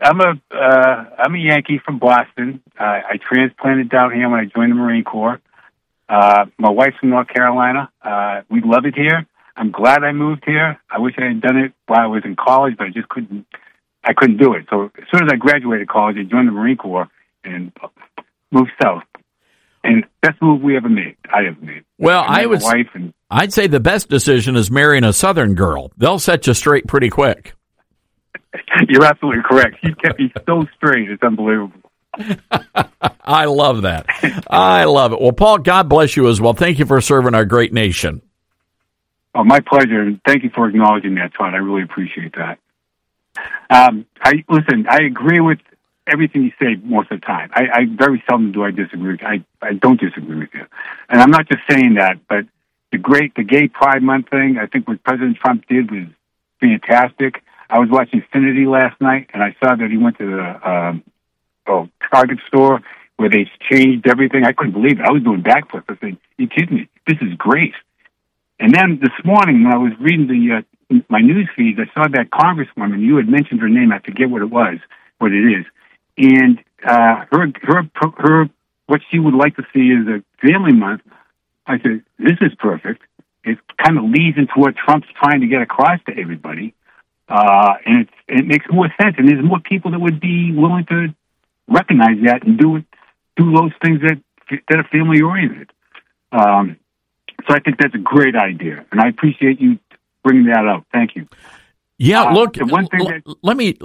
a Yankee from Boston. I transplanted down here when I joined the Marine Corps. My wife's from North Carolina. We love it here. I'm glad I moved here. I wish I had done it while I was in college, but I just couldn't. I couldn't do it. So as soon as I graduated college, I joined the Marine Corps and moved south. And best move we ever made. I ever made. Well, I'd say the best decision is marrying a Southern girl. They'll set you straight pretty quick. You're absolutely correct. She kept me so straight. It's unbelievable. I love that. I love it. Well, Paul, God bless you as well. Thank you for serving our great nation. Oh, my pleasure. And thank you for acknowledging that, Todd. I really appreciate that. I agree with everything you say most of the time. I very seldom do I disagree with you. I don't disagree with you. And I'm not just saying that, but the Gay Pride Month thing, I think what President Trump did was fantastic. I was watching Infinity last night, and I saw that he went to the Target store where they changed everything. I couldn't believe it. I was doing backflips. I said, you kidding me? This is great. And then this morning, when I was reading my news feeds, I saw that Congresswoman, you had mentioned her name, I forget what it is, and her what she would like to see is a family month. I said, this is perfect. It kind of leads into what Trump's trying to get across to everybody, and it makes more sense. And there's more people that would be willing to recognize that and do those things that are family oriented. So I think that's a great idea, and I appreciate you bringing that up. Thank you. Yeah, look. The one thing let me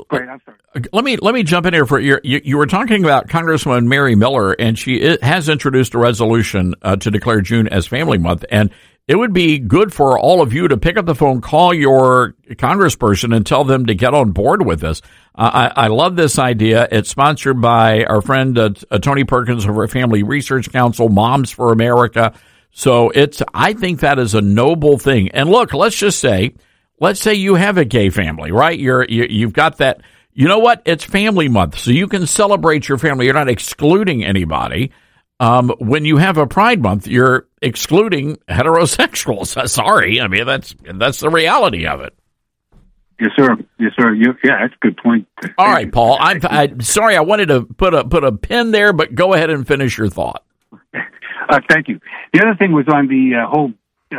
jump in here for you were talking about Congresswoman Mary Miller, and she has introduced a resolution to declare June as Family Month, and it would be good for all of you to pick up the phone, call your congressperson, and tell them to get on board with this. I love this idea. It's sponsored by our friend Tony Perkins of our Family Research Council, Moms for America. So I think that is a noble thing. And look, let's say you have a gay family, right? You've got that. You know what? It's Family Month, so you can celebrate your family. You're not excluding anybody. When you have a Pride Month, you're excluding heterosexuals. Sorry, I mean that's the reality of it. Yes, sir. Yes, sir. Yeah, that's a good point. All right, Paul. I'm sorry. I wanted to put a pin there, but go ahead and finish your thought. Thank you. The other thing was on the whole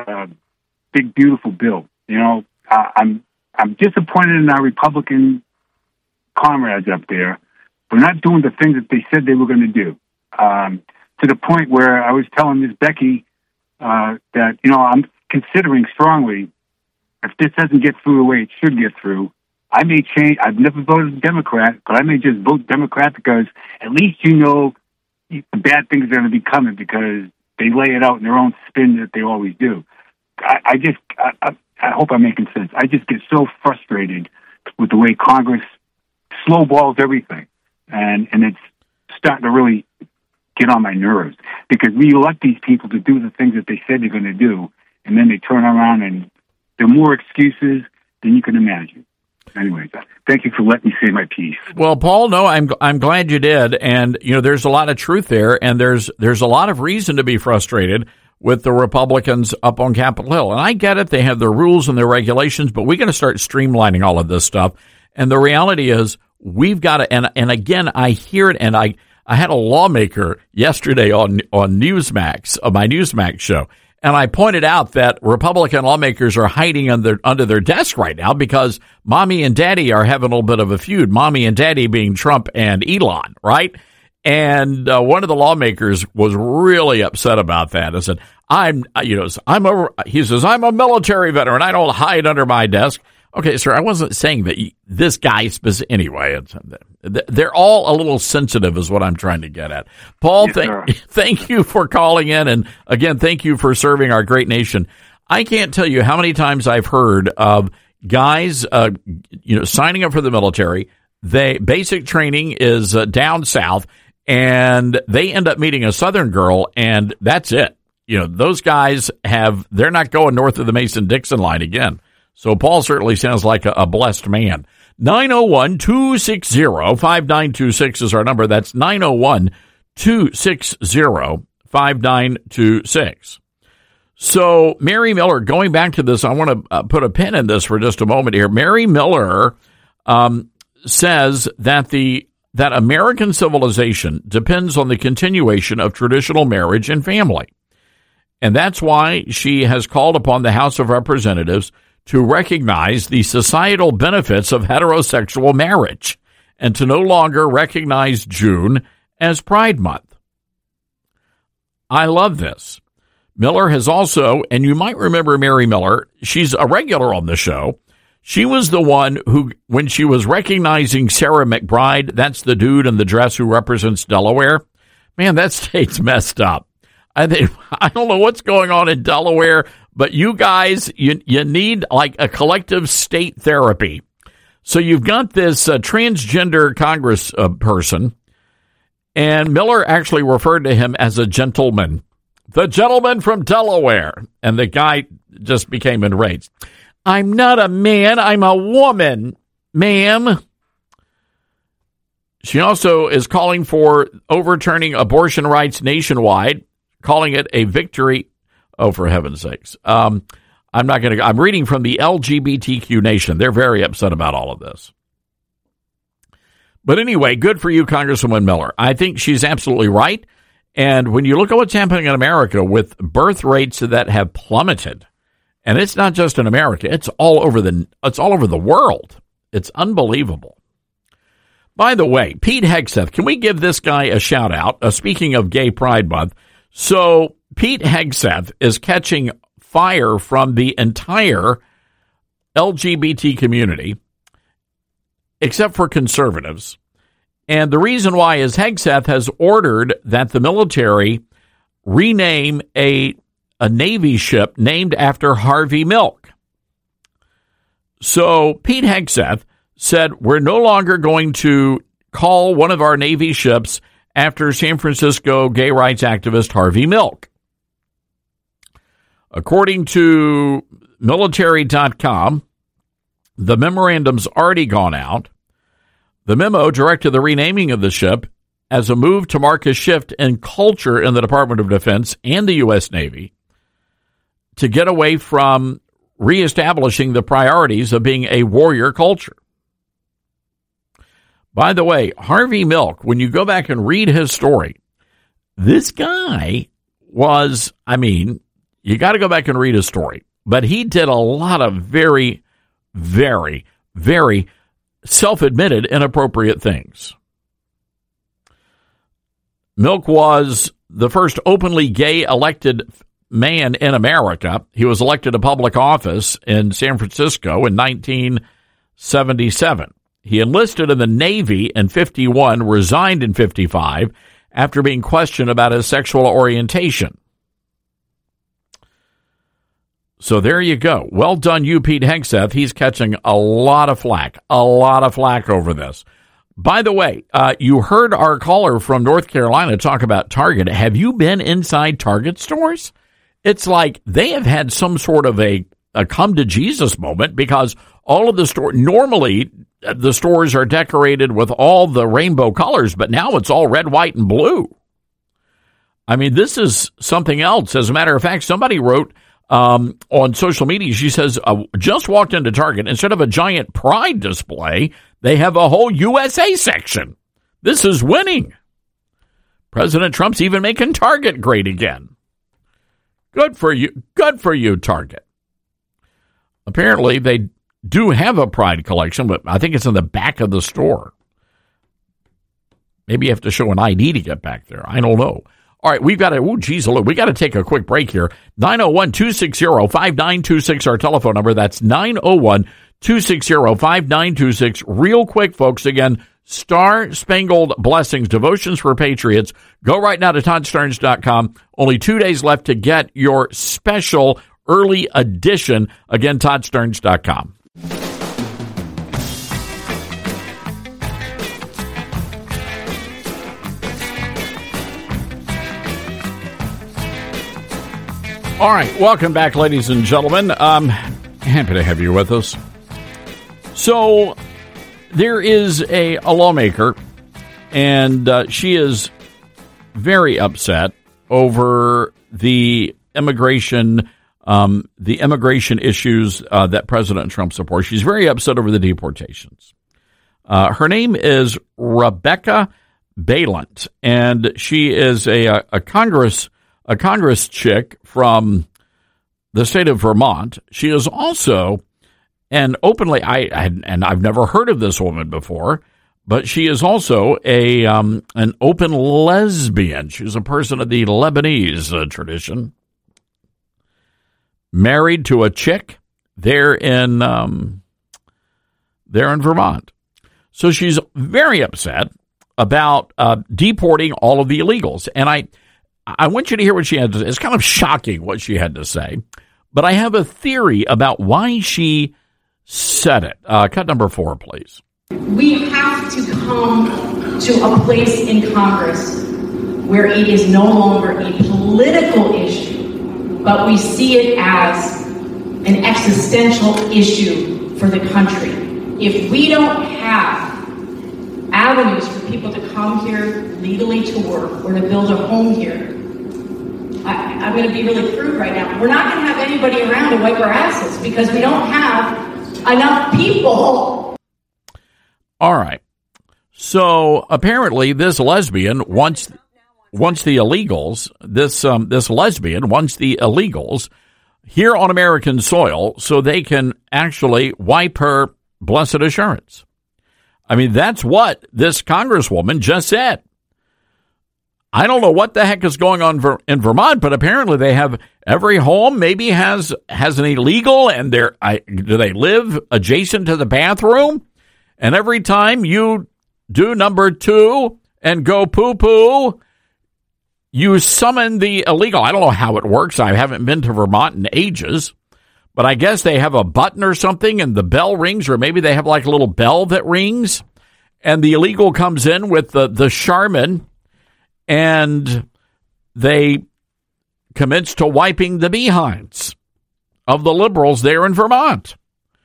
big beautiful bill. You know, I'm disappointed in our Republican comrades up there for not doing the things that they said they were going to do. To the point where I was telling Ms. Becky that, you know, I'm considering strongly, if this doesn't get through the way it should get through, I may change. I've never voted Democrat, but I may just vote Democrat because at least you know the bad things are going to be coming because they lay it out in their own spin that they always do. I hope I'm making sense. I just get so frustrated with the way Congress slowballs everything, and it's starting to really get on my nerves because we elect these people to do the things that they said they're going to do, and then they turn around and there are more excuses than you can imagine. Anyways, thank you for letting me say my piece. Well, Paul, no, I'm glad you did, and you know there's a lot of truth there, and there's a lot of reason to be frustrated with the Republicans up on Capitol Hill, and I get it. They have their rules and their regulations, but we got to start streamlining all of this stuff. And the reality is, we've got to. And again, I hear it, and I had a lawmaker yesterday on Newsmax, my Newsmax show. And I pointed out that Republican lawmakers are hiding under their desk right now because mommy and daddy are having a little bit of a feud. Mommy and daddy being Trump and Elon, right? And one of the lawmakers was really upset about that. I said, he says, I'm a military veteran. I don't hide under my desk. Okay, sir, I wasn't saying that this guy anyway. They're all a little sensitive is what I'm trying to get at. Paul, thank you for calling in. And again, thank you for serving our great nation. I can't tell you how many times I've heard of guys, signing up for the military. Basic training is down south and they end up meeting a Southern girl and that's it. You know, those guys they're not going north of the Mason-Dixon line again. So Paul certainly sounds like a blessed man. 901-260-5926 is our number. That's 901-260-5926. So Mary Miller, going back to this, I want to put a pin in this for just a moment here. Mary Miller says that that American civilization depends on the continuation of traditional marriage and family. And that's why she has called upon the House of Representatives to recognize the societal benefits of heterosexual marriage and to no longer recognize June as Pride Month. I love this. Miller has also, and you might remember Mary Miller, she's a regular on the show. She was the one who, when she was recognizing Sarah McBride, that's the dude in the dress who represents Delaware. Man, that state's messed up. I don't know what's going on in Delaware, but you guys, you need like a collective state therapy. So you've got this transgender Congress person, and Miller actually referred to him as a gentleman. The gentleman from Delaware. And the guy just became enraged. I'm not a man, I'm a woman, ma'am. She also is calling for overturning abortion rights nationwide, calling it a victory. Oh, for heaven's sakes. I'm reading from the LGBTQ Nation. They're very upset about all of this. But anyway, good for you, Congresswoman Miller. I think she's absolutely right. And when you look at what's happening in America with birth rates that have plummeted, and it's not just in America, it's all over the world. It's unbelievable. By the way, Pete Hegseth, can we give this guy a shout out? Speaking of Gay Pride Month, so Pete Hegseth is catching fire from the entire LGBT community, except for conservatives. And the reason why is Hegseth has ordered that the military rename a Navy ship named after Harvey Milk. So Pete Hegseth said, we're no longer going to call one of our Navy ships after San Francisco gay rights activist Harvey Milk. According to military.com, the memorandum's already gone out. The memo directed the renaming of the ship as a move to mark a shift in culture in the Department of Defense and the U.S. Navy to get away from reestablishing the priorities of being a warrior culture. By the way, Harvey Milk, when you go back and read his story, this guy was, you got to go back and read his story, but he did a lot of very, very, very self-admitted inappropriate things. Milk was the first openly gay elected man in America. He was elected to public office in San Francisco in 1977. He enlisted in the Navy in 51, resigned in 55 after being questioned about his sexual orientation. So there you go. Well done, you, Pete Hegseth. He's catching a lot of flack over this. By the way, you heard our caller from North Carolina talk about Target. Have you been inside Target stores? It's like they have had some sort of a come to Jesus moment, because all of the stores, normally the stores are decorated with all the rainbow colors, but now it's all red, white, and blue. This is something else. As a matter of fact, somebody wrote on social media, she says, just walked into Target. Instead of a giant pride display, they have a whole USA section. This is winning. President Trump's even making Target great again. Good for you. Good for you, Target. Apparently, they do have a pride collection, but I think it's in the back of the store. Maybe you have to show an ID to get back there. I don't know. All right, we got to take a quick break here. 901-260-5926, our telephone number. That's 901-260-5926. Real quick, folks, again, Star Spangled Blessings, Devotions for Patriots. Go right now to ToddStarnes.com. Only 2 days left to get your special early edition. Again, ToddStarnes.com. All right, welcome back, ladies and gentlemen. Happy to have you with us. So there is a lawmaker, and she is very upset over the immigration issues that President Trump supports. She's very upset over the deportations. Her name is Rebecca Balint, and she is a Congress chick from the state of Vermont. She is also an openly, I've never heard of this woman before, but she is also an open lesbian. She's a person of the Lebanese tradition. Married to a chick there in Vermont. So she's very upset about deporting all of the illegals. And I want you to hear what she had to say. It's kind of shocking what she had to say, but I have a theory about why she said it. Cut number 4, please. We have to come to a place in Congress where it is no longer a political issue, but we see it as an existential issue for the country. If we don't have avenues for people to come here legally to work or to build a home here, I'm going to be really crude right now. We're not going to have anybody around to wipe our asses because we don't have enough people. All right. So apparently this lesbian wants the illegals, this lesbian wants the illegals here on American soil so they can actually wipe her blessed assurance. I mean, that's what this congresswoman just said. I don't know what the heck is going on in Vermont, but apparently they have every home maybe has an illegal, and do they live adjacent to the bathroom? And every time you do number 2 and go poo-poo, you summon the illegal. I don't know how it works. I haven't been to Vermont in ages, but I guess they have a button or something and the bell rings, or maybe they have like a little bell that rings, and the illegal comes in with the Charmin, and they commence to wiping the behinds of the liberals there in Vermont.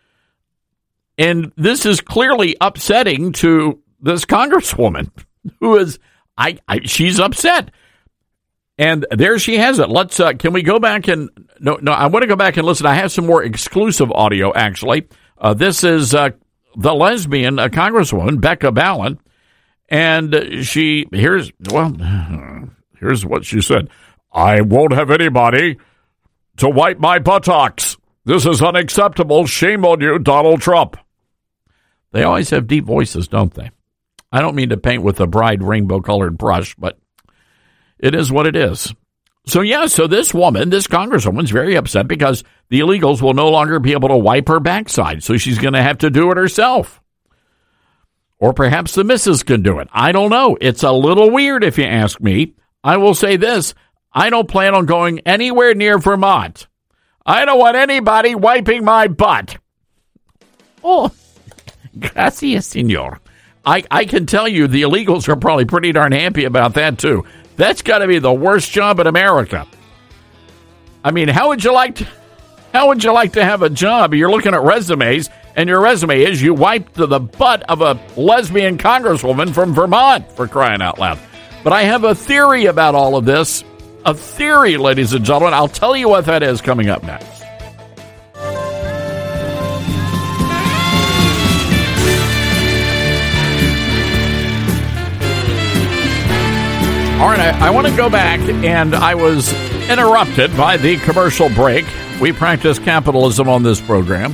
And this is clearly upsetting to this congresswoman who is, she's upset. And there she has it. Let's, can we go back and, no, I want to go back and listen. I have some more exclusive audio, actually. This is the lesbian congresswoman, Becca Balint. And here's what she said. I won't have anybody to wipe my buttocks. This is unacceptable. Shame on you, Donald Trump. They always have deep voices, don't they? I don't mean to paint with a bright rainbow-colored brush, but it is what it is. So this congresswoman's very upset because the illegals will no longer be able to wipe her backside, so she's going to have to do it herself. Or perhaps the missus can do it. I don't know. It's a little weird if you ask me. I will say this. I don't plan on going anywhere near Vermont. I don't want anybody wiping my butt. Oh, gracias, senor. I can tell you the illegals are probably pretty darn happy about that, too. That's got to be the worst job in America. I mean, how would you like to have a job? You're looking at resumes, and your resume is you wiped the butt of a lesbian congresswoman from Vermont, for crying out loud. But I have a theory about all of this. A theory, ladies and gentlemen. I'll tell you what that is coming up next. All right, I want to go back, and I was interrupted by the commercial break. We practice capitalism on this program.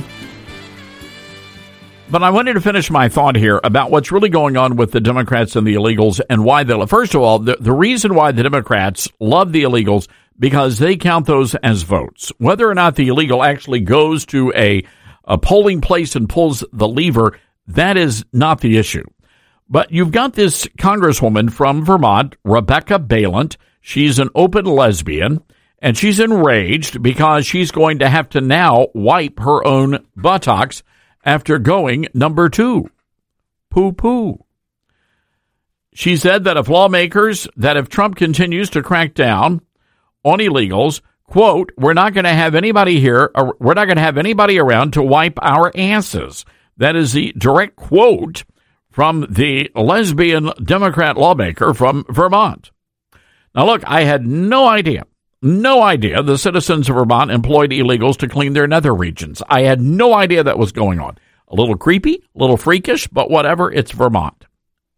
But I wanted to finish my thought here about what's really going on with the Democrats and the illegals, and why first of all, the reason why the Democrats love the illegals, because they count those as votes. Whether or not the illegal actually goes to a polling place and pulls the lever, that is not the issue. But you've got this congresswoman from Vermont, Rebecca Balint. She's an open lesbian, and she's enraged because she's going to have to now wipe her own buttocks after going number 2. Poo-poo. She said that if Trump continues to crack down on illegals, quote, we're not going to have anybody here, or we're not going to have anybody around to wipe our asses. That is the direct quote from the lesbian Democrat lawmaker from Vermont. Now, look, I had no idea the citizens of Vermont employed illegals to clean their nether regions. I had no idea that was going on. A little creepy, a little freakish, but whatever, it's Vermont.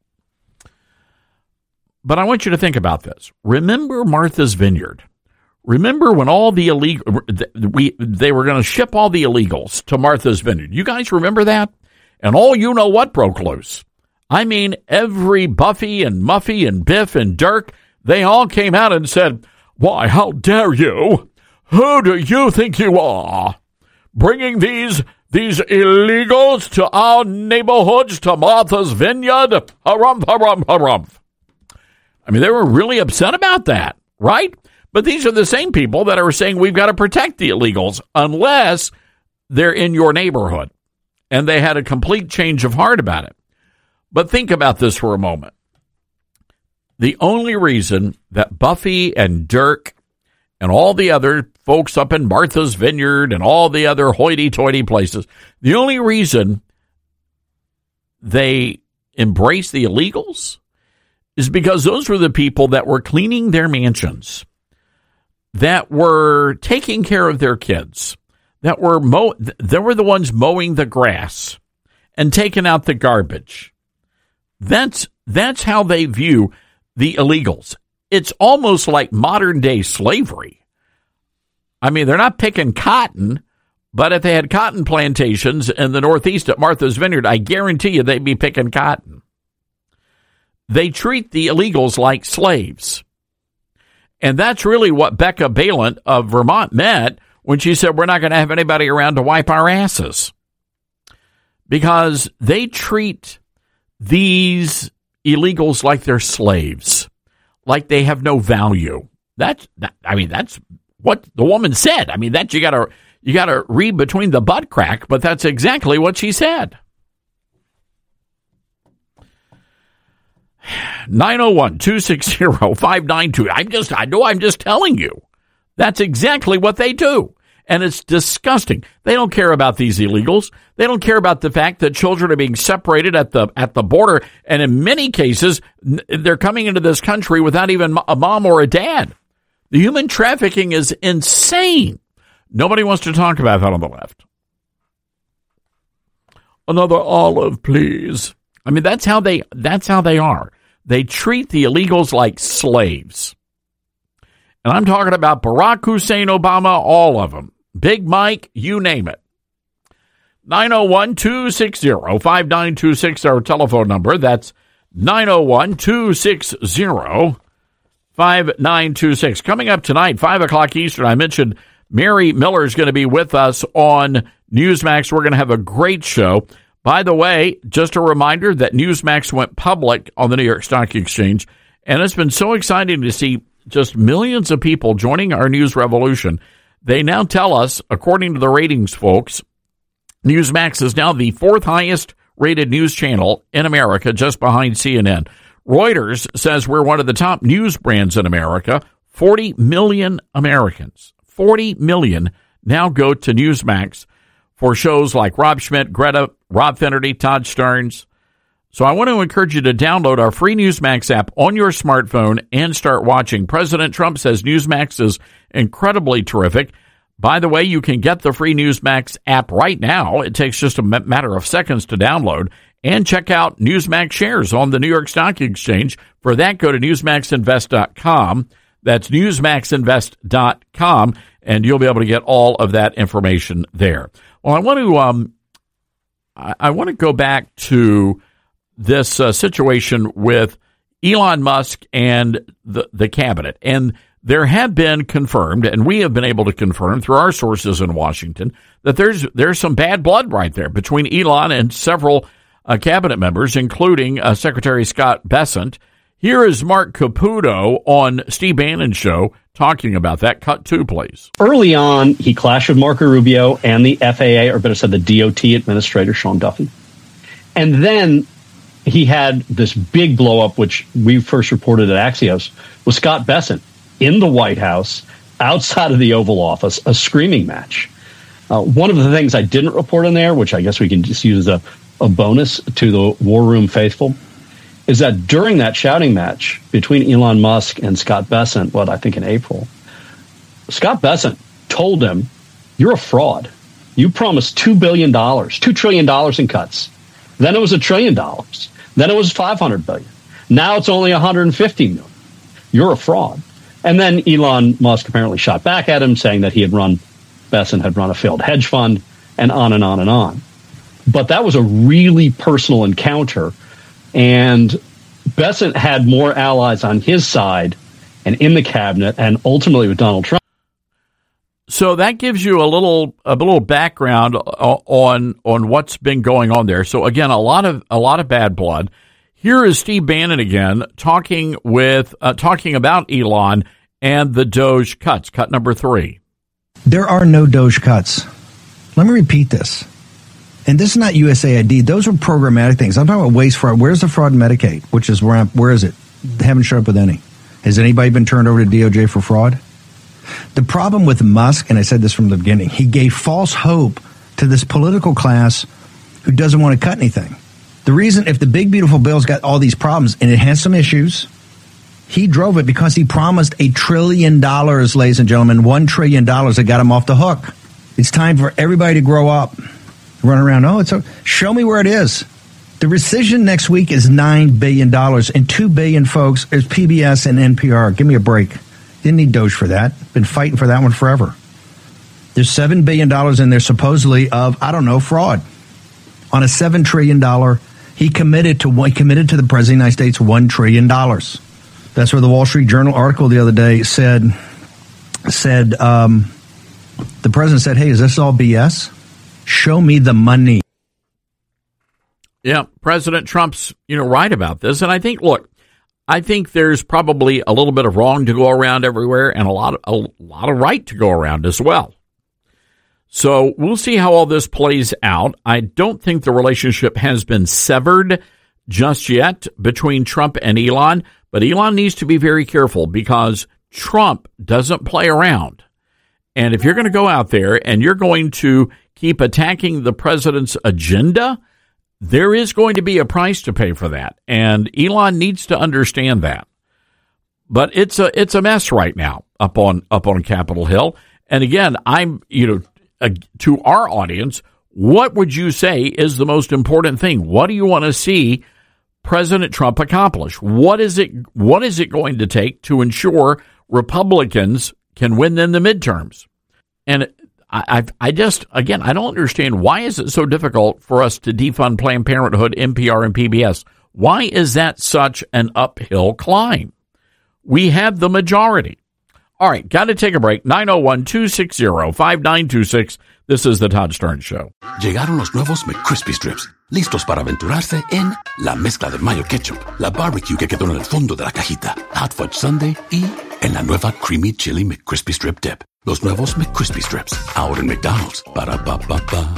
But I want you to think about this. Remember Martha's Vineyard. Remember when all the they were going to ship all the illegals to Martha's Vineyard. You guys remember that? And all you know what broke loose. I mean, every Buffy and Muffy and Biff and Dirk, they all came out and said, why, how dare you? Who do you think you are? Bringing these illegals to our neighborhoods, to Martha's Vineyard? Harumph, harumph, harumph. I mean, they were really upset about that, right? But these are the same people that are saying we've got to protect the illegals unless they're in your neighborhood. And they had a complete change of heart about it. But think about this for a moment. The only reason that Buffy and Dirk and all the other folks up in Martha's Vineyard and all the other hoity-toity places, the only reason they embraced the illegals is because those were the people that were cleaning their mansions. that were taking care of their kids, that were they were the ones mowing the grass and taking out the garbage. That's how they view the illegals. It's almost like modern day slavery. I mean, they're not picking cotton, but if they had cotton plantations in the Northeast at Martha's Vineyard, I guarantee you they'd be picking cotton. They treat the illegals like slaves. And that's really what Becca Balint of Vermont meant when she said we're not going to have anybody around to wipe our asses. Because they treat these illegals like they're slaves, like they have no value. That's what the woman said. I mean, that you gotta read between the butt crack, but that's exactly what she said. 901-260-5922. I'm just telling you. That's exactly what they do. And it's disgusting. They don't care about these illegals. They don't care about the fact that children are being separated at the border. And in many cases, they're coming into this country without even a mom or a dad. The human trafficking is insane. Nobody wants to talk about that on the left. Another olive, please. I mean, that's how they are. They treat the illegals like slaves. And I'm talking about Barack Hussein Obama, all of them. Big Mike, you name it. 901-260-5926, our telephone number. That's 901-260-5926. Coming up tonight, 5 o'clock Eastern, I mentioned Mary Miller is going to be with us on Newsmax. We're going to have a great show. By the way, just a reminder that Newsmax went public on the New York Stock Exchange, and it's been so exciting to see just millions of people joining our news revolution. They now tell us, according to the ratings folks, Newsmax is now the 4th highest rated news channel in America, just behind CNN. Reuters says we're one of the top news brands in America. 40 million Americans, 40 million now go to Newsmax for shows like Rob Schmidt, Greta, Rob Finnerty, Todd Stearns. So I want to encourage you to download our free Newsmax app on your smartphone and start watching. President Trump says Newsmax is incredibly terrific. By the way, you can get the free Newsmax app right now. It takes just a matter of seconds to download. And check out Newsmax shares on the New York Stock Exchange. For that, go to newsmaxinvest.com. That's newsmaxinvest.com, and you'll be able to get all of that information there. Well, I want to go back to this situation with Elon Musk and the cabinet. And there have been confirmed, and we have been able to confirm through our sources in Washington, that there's some bad blood right there between Elon and several cabinet members, including Secretary Scott Bessent. Here is Mark Caputo on Steve Bannon's show talking about that. Cut 2, please. Early on, he clashed with Marco Rubio and the FAA, or better said, the DOT administrator, Sean Duffy. And then he had this big blow-up, which we first reported at Axios, with Scott Bessent in the White House, outside of the Oval Office, a screaming match. One of the things I didn't report in there, which I guess we can just use as a bonus to the War Room faithful, is that during that shouting match between Elon Musk and Scott Bessent, I think in April, Scott Bessent told him, "You're a fraud. You promised $2 trillion in cuts. Then it was $1 trillion. Then it was $500 billion. Now it's only $150 million. You're a fraud." And then Elon Musk apparently shot back at him, saying that Bessent had run a failed hedge fund, and on and on and on. But that was a really personal encounter. And Bessent had more allies on his side and in the cabinet, and ultimately with Donald Trump. So that gives you a little background on what's been going on there. So again, a lot of bad blood. Here is Steve Bannon again talking about Elon and the Doge cuts. Cut number 3. There are no Doge cuts. Let me repeat this. And this is not USAID. Those are programmatic things. I'm talking about waste fraud. Where's the fraud in Medicaid? Which is where is it? They haven't showed up with any. Has anybody been turned over to DOJ for fraud? The problem with Musk, and I said this from the beginning, he gave false hope to this political class who doesn't want to cut anything. The reason, if the big, beautiful bill's got all these problems, and it has some issues, He drove it because he promised $1 trillion, ladies and gentlemen, $1 trillion that got him off the hook. It's time for everybody to grow up, run around. Show me where it is. The rescission next week is $9 billion, and $2 billion, folks, is PBS and NPR. Give me a break. Didn't need Doge for that. Been fighting for that one forever. There's $7 billion in there supposedly of, fraud. On a $7 trillion, he committed to the President of the United States $1 trillion. That's where the Wall Street Journal article the other day said the president said, hey, is this all BS? Show me the money. Yeah, President Trump's, right about this. And I think there's probably a little bit of wrong to go around everywhere and a lot of right to go around as well. So we'll see how all this plays out. I don't think the relationship has been severed just yet between Trump and Elon, but Elon needs to be very careful because Trump doesn't play around. And if you're going to go out there and you're going to keep attacking the president's agenda, there is going to be a price to pay for that. And Elon needs to understand that. But it's a mess right now up on Capitol Hill. And again, I'm, to our audience, what would you say is the most important thing? What do you want to see President Trump accomplish? What is it going to take to ensure Republicans can win in the midterms? And I don't understand, why is it so difficult for us to defund Planned Parenthood, NPR, and PBS? Why is that such an uphill climb? We have the majority. All right, got to take a break. 901-260-5926. This is the Todd Stern Show. Llegaron los nuevos McCrispy Strips, listos para aventurarse en la mezcla de mayo ketchup, la barbecue que quedó en el fondo de la cajita, Hot Fudge Sundae y en la nueva Creamy Chili McCrispy Strip Dip. Los nuevos McCrispy Strips, ahora en McDonald's. Para pa pa pa.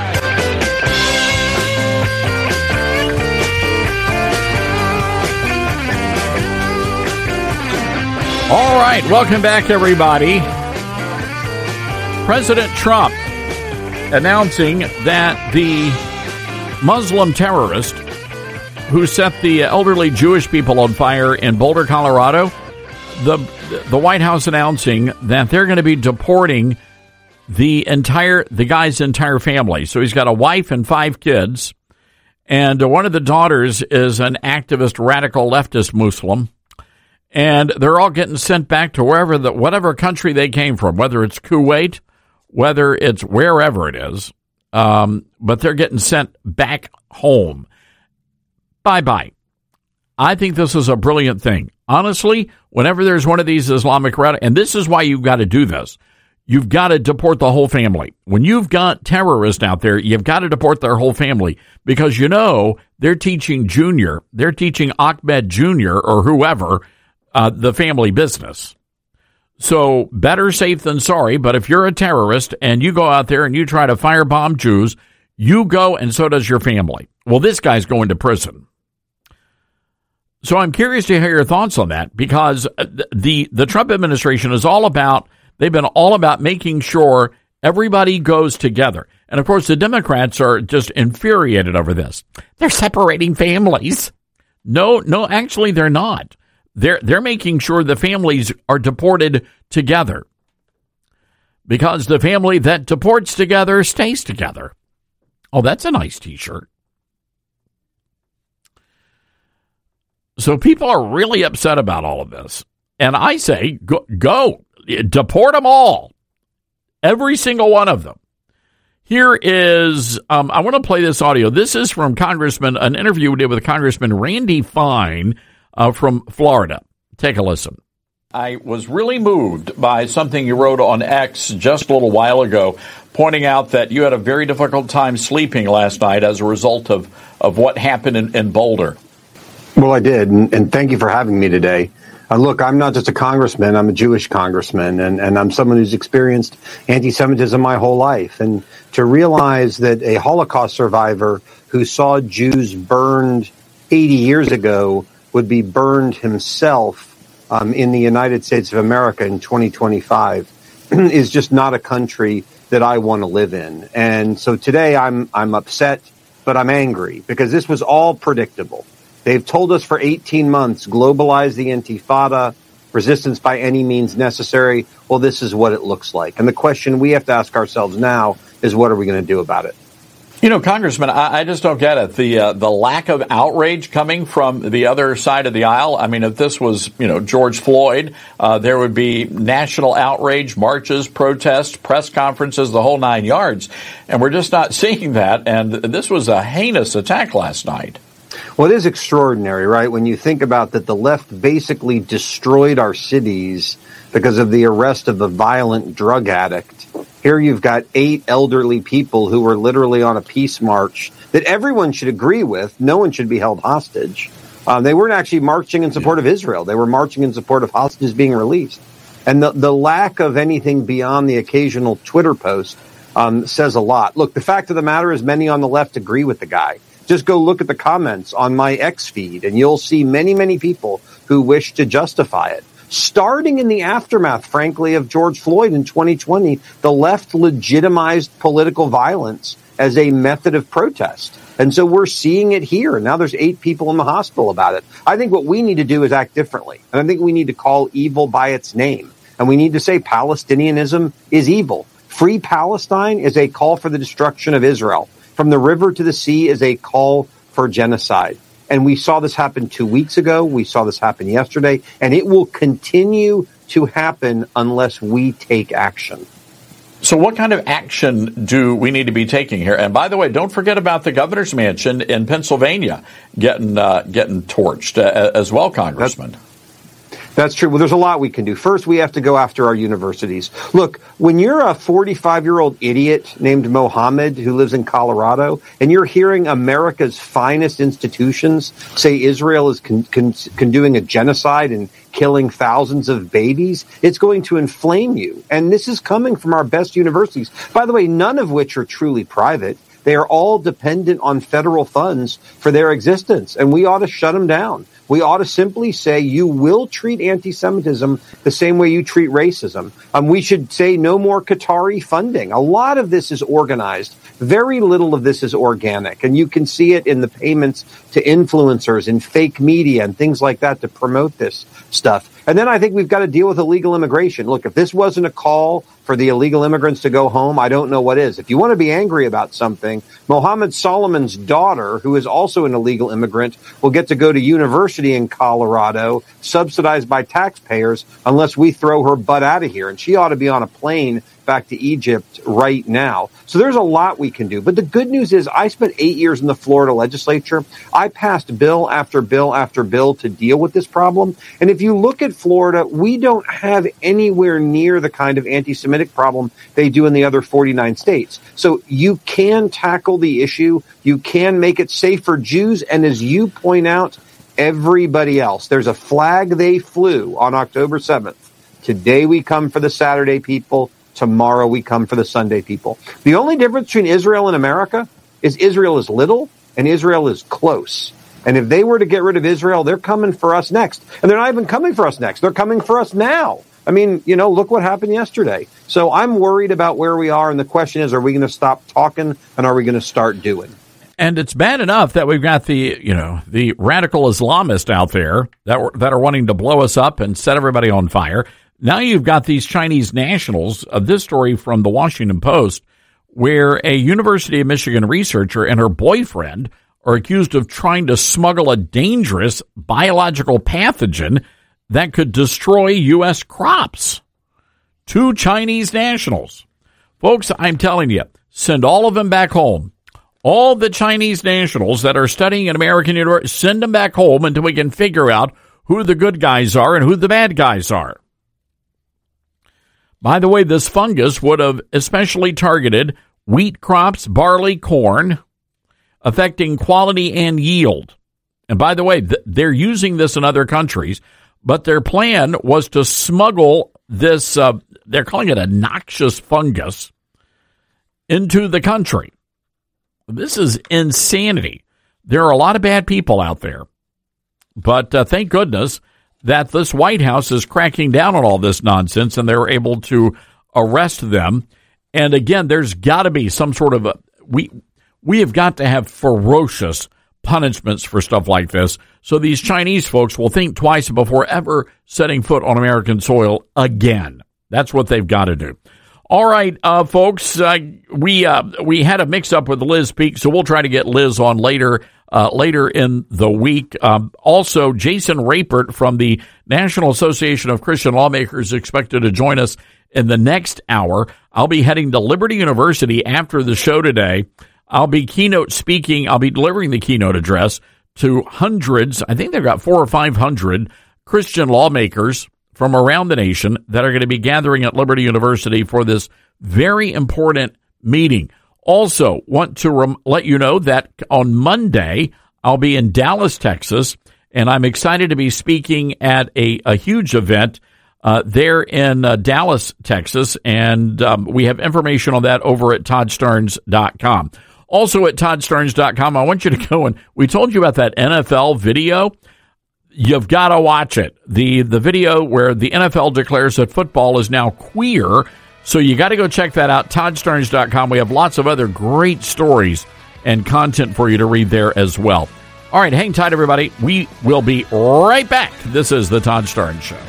All right, welcome back, everybody. President Trump announcing that the Muslim terrorist who set the elderly Jewish people on fire in Boulder, Colorado, the White House announcing that they're going to be deporting the guy's entire family. So he's got a wife and 5 kids, and one of the daughters is an activist, radical leftist Muslim. And they're all getting sent back to whatever country they came from, whether it's Kuwait, whether it's wherever it is. But they're getting sent back home. Bye-bye. I think this is a brilliant thing. Honestly, whenever there's one of these Islamic and this is why you've got to do this. You've got to deport the whole family. When you've got terrorists out there, you've got to deport their whole family because, they're teaching Ahmed Jr. or whoever the family business. So better safe than sorry, but if you're a terrorist and you go out there and you try to firebomb Jews, you go and so does your family. Well, this guy's going to prison. So I'm curious to hear your thoughts on that because the Trump administration is they've been all about making sure everybody goes together. And of course, the Democrats are just infuriated over this. They're separating families. No, actually they're not. They're making sure the families are deported together because the family that deports together stays together. Oh, that's a nice T-shirt. So people are really upset about all of this. And I say, go deport them all. Every single one of them. Here is, I want to play this audio. This is from an interview we did with Congressman Randy Fine from Florida. Take a listen. I was really moved by something you wrote on X just a little while ago, pointing out that you had a very difficult time sleeping last night as a result of what happened in Boulder. Well, I did, and thank you for having me today. Look, I'm not just a congressman, I'm a Jewish congressman, and I'm someone who's experienced anti-Semitism my whole life. And to realize that a Holocaust survivor who saw Jews burned 80 years ago would be burned himself in the United States of America in 2025 is just not a country that I want to live in. And so today I'm upset, but I'm angry because this was all predictable. They've told us for 18 months, globalize the Intifada, resistance by any means necessary. Well, this is what it looks like. And the question we have to ask ourselves now is, what are we going to do about it? You know, Congressman, I just don't get it. The lack of outrage coming from the other side of the aisle. I mean, if this was, George Floyd, there would be national outrage, marches, protests, press conferences, the whole 9 yards. And we're just not seeing that. And this was a heinous attack last night. Well, it is extraordinary, right? When you think about that, the left basically destroyed our cities because of the arrest of a violent drug addict. Here you've got 8 elderly people who were literally on a peace march that everyone should agree with. No one should be held hostage. They weren't actually marching in support of Israel. They were marching in support of hostages being released. And the lack of anything beyond the occasional Twitter post says a lot. Look, the fact of the matter is many on the left agree with the guy. Just go look at the comments on my X feed, and you'll see many, many people who wish to justify it. Starting in the aftermath, frankly, of George Floyd in 2020, the left legitimized political violence as a method of protest. And so we're seeing it here. Now there's 8 people in the hospital about it. I think what we need to do is act differently. And I think we need to call evil by its name. And we need to say Palestinianism is evil. Free Palestine is a call for the destruction of Israel. From the river to the sea is a call for genocide. And we saw this happen 2 weeks ago. We saw this happen yesterday. And it will continue to happen unless we take action. So what kind of action do we need to be taking here? And by the way, don't forget about the governor's mansion in Pennsylvania getting torched as well, Congressman. That's true. Well, there's a lot we can do. First, we have to go after our universities. Look, when you're a 45-year-old idiot named Mohammed who lives in Colorado, and you're hearing America's finest institutions say Israel is conducting a genocide and killing thousands of babies, it's going to inflame you. And this is coming from our best universities. By the way, none of which are truly private. They are all dependent on federal funds for their existence, and we ought to shut them down. We ought to simply say you will treat anti-Semitism the same way you treat racism. We should say no more Qatari funding. A lot of this is organized. Very little of this is organic. And you can see it in the payments to influencers and fake media and things like that to promote this stuff. And then I think we've got to deal with illegal immigration. Look, if this wasn't a call for the illegal immigrants to go home, I don't know what is. If you want to be angry about something, Mohammed Solomon's daughter, who is also an illegal immigrant, will get to go to university in Colorado, subsidized by taxpayers, unless we throw her butt out of here. And she ought to be on a plane back to Egypt right now. So there's a lot we can do. But the good news is I spent 8 years in the Florida legislature. I passed bill after bill after bill to deal with this problem. And if you look at Florida, we don't have anywhere near the kind of anti-Semitic problem they do in the other 49 states. So you can tackle the issue. You can make it safe for Jews. And as you point out, everybody else. There's a flag they flew on October 7th. Today we come for the Saturday people. Tomorrow we come for the Sunday people. The only difference between Israel and America is Israel is little and Israel is close. And if they were to get rid of Israel, they're coming for us next. And they're not even coming for us next. They're coming for us now. I mean, look what happened yesterday. So I'm worried about where we are. And the question is, are we going to stop talking and are we going to start doing? And it's bad enough that we've got the radical Islamists out there that are wanting to blow us up and set everybody on fire. Now you've got these Chinese nationals. This story from the Washington Post, where a University of Michigan researcher and her boyfriend are accused of trying to smuggle a dangerous biological pathogen that could destroy U.S. crops. 2 Chinese nationals. Folks, I'm telling you, send all of them back home. All the Chinese nationals that are studying at American University, send them back home until we can figure out who the good guys are and who the bad guys are. By the way, this fungus would have especially targeted wheat crops, barley, corn, affecting quality and yield. And by the way, they're using this in other countries, but their plan was to smuggle this, they're calling it a noxious fungus, into the country. This is insanity. There are a lot of bad people out there. But thank goodness that this White House is cracking down on all this nonsense, and they're able to arrest them. And again, there's got to be some sort of we have got to have ferocious punishments for stuff like this. So these Chinese folks will think twice before ever setting foot on American soil again. That's what they've got to do. All right, folks, we had a mix-up with Liz Peek, so we'll try to get Liz on later in the week. Also, Jason Rapert from the National Association of Christian Lawmakers is expected to join us in the next hour. I'll be heading to Liberty University after the show today. I'll be keynote speaking. I'll be delivering the keynote address to hundreds. I think they've got 400 or 500 Christian lawmakers from around the nation that are going to be gathering at Liberty University for this very important meeting. Also, want to let you know that on Monday, I'll be in Dallas, Texas, and I'm excited to be speaking at a huge event there in Dallas, Texas, and we have information on that over at ToddStarnes.com. Also at ToddStarnes.com, I want you to go and we told you about that NFL video. You've got to watch it. The video where the NFL declares that football is now queer. So you got to go check that out, ToddStarnes.com. We have lots of other great stories and content for you to read there as well. All right, hang tight, everybody. We will be right back. This is the Todd Starnes Show.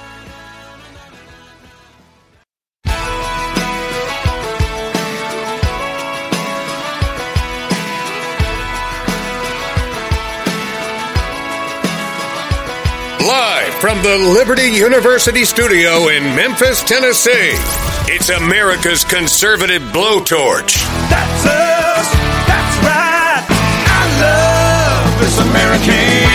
Live from the Liberty University studio in Memphis, Tennessee, it's America's conservative blowtorch. That's us. That's right. I love this American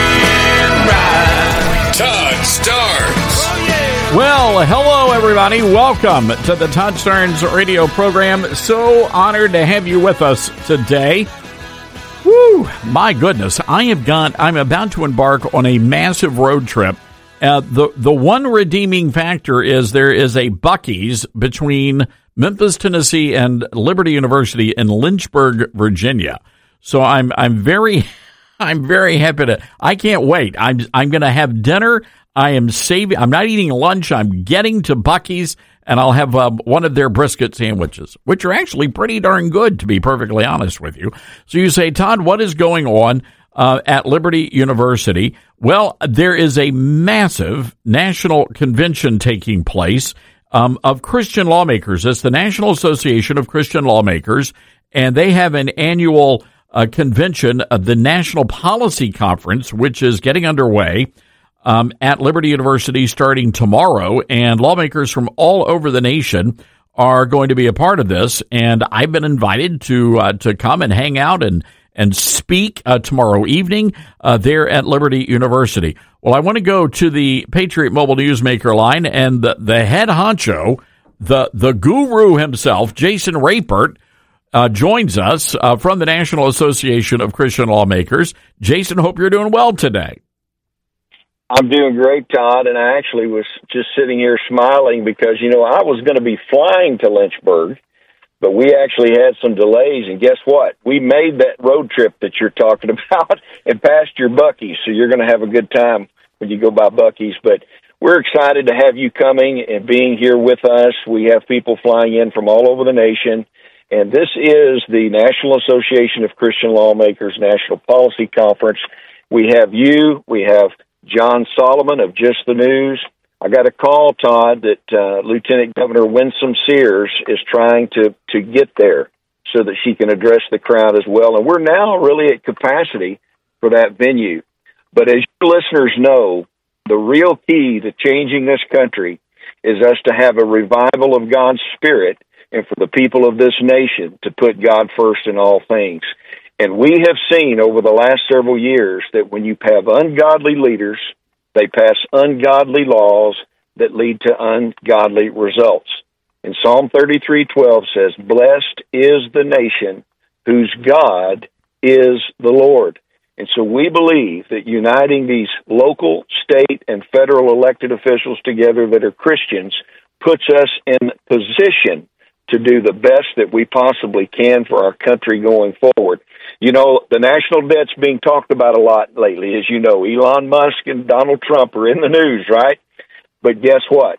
ride. Todd Starnes. Oh, yeah. Well, hello, everybody. Welcome to the Todd Starnes radio program. So honored to have you with us today. Woo! My goodness, I'm about to embark on a massive road trip. The one redeeming factor is there is a Buc-ee's between Memphis, Tennessee, and Liberty University in Lynchburg, Virginia. So I'm very happy to. I can't wait. I'm going to have dinner. I'm not eating lunch. I'm getting to Buc-ee's, and I'll have one of their brisket sandwiches, which are actually pretty darn good, to be perfectly honest with you. So you say, Todd, what is going on at Liberty University? Well, there is a massive national convention taking place of Christian lawmakers. It's the National Association of Christian Lawmakers, and they have an annual convention of the National Policy Conference, which is getting underway at Liberty University starting tomorrow, and lawmakers from all over the nation are going to be a part of this. And I've been invited to come and hang out and speak tomorrow evening there at Liberty University. Well, I want to go to the Patriot Mobile Newsmaker line, and the head honcho, the guru himself, Jason Rapert, joins us from the National Association of Christian Lawmakers. Jason, hope you're doing well today. I'm doing great, Todd, and I actually was just sitting here smiling because, I was going to be flying to Lynchburg, but we actually had some delays, and guess what? We made that road trip that you're talking about and passed your Buc-ee's, so you're going to have a good time when you go by Buc-ee's. But we're excited to have you coming and being here with us. We have people flying in from all over the nation, and this is the National Association of Christian Lawmakers National Policy Conference. We have you, we have John Solomon of Just the News. I got a call, Todd, that Lieutenant Governor Winsome Sears is trying to get there so that she can address the crowd as well. And we're now really at capacity for that venue. But as your listeners know, the real key to changing this country is us to have a revival of God's Spirit and for the people of this nation to put God first in all things. And we have seen over the last several years that when you have ungodly leaders, they pass ungodly laws that lead to ungodly results. And Psalm 33:12 says, "Blessed is the nation whose God is the Lord." And so we believe that uniting these local, state, and federal elected officials together that are Christians puts us in position to do the best that we possibly can for our country going forward. The national debt's being talked about a lot lately. As you know, Elon Musk and Donald Trump are in the news, right? But guess what?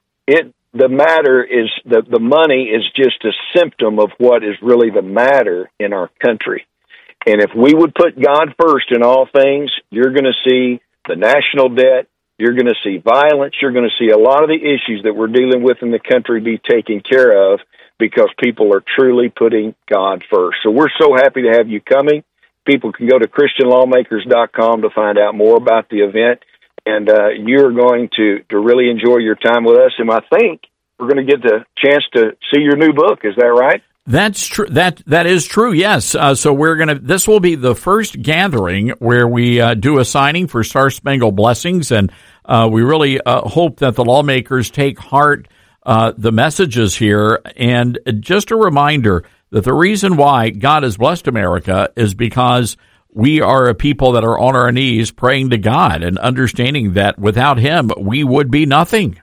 The matter is the money is just a symptom of what is really the matter in our country. And if we would put God first in all things, you're going to see the national debt, you're going to see violence, you're going to see a lot of the issues that we're dealing with in the country be taken care of because people are truly putting God first. So we're so happy to have you coming. People can go to ChristianLawmakers.com to find out more about the event, and you're going to really enjoy your time with us. And I think we're going to get the chance to see your new book. Is that right? That's true. That is true. Yes. So this will be the first gathering where we do a signing for Star Spangled Blessings, and we really hope that the lawmakers take heart the messages here. And just a reminder that the reason why God has blessed America is because we are a people that are on our knees praying to God and understanding that without Him, we would be nothing.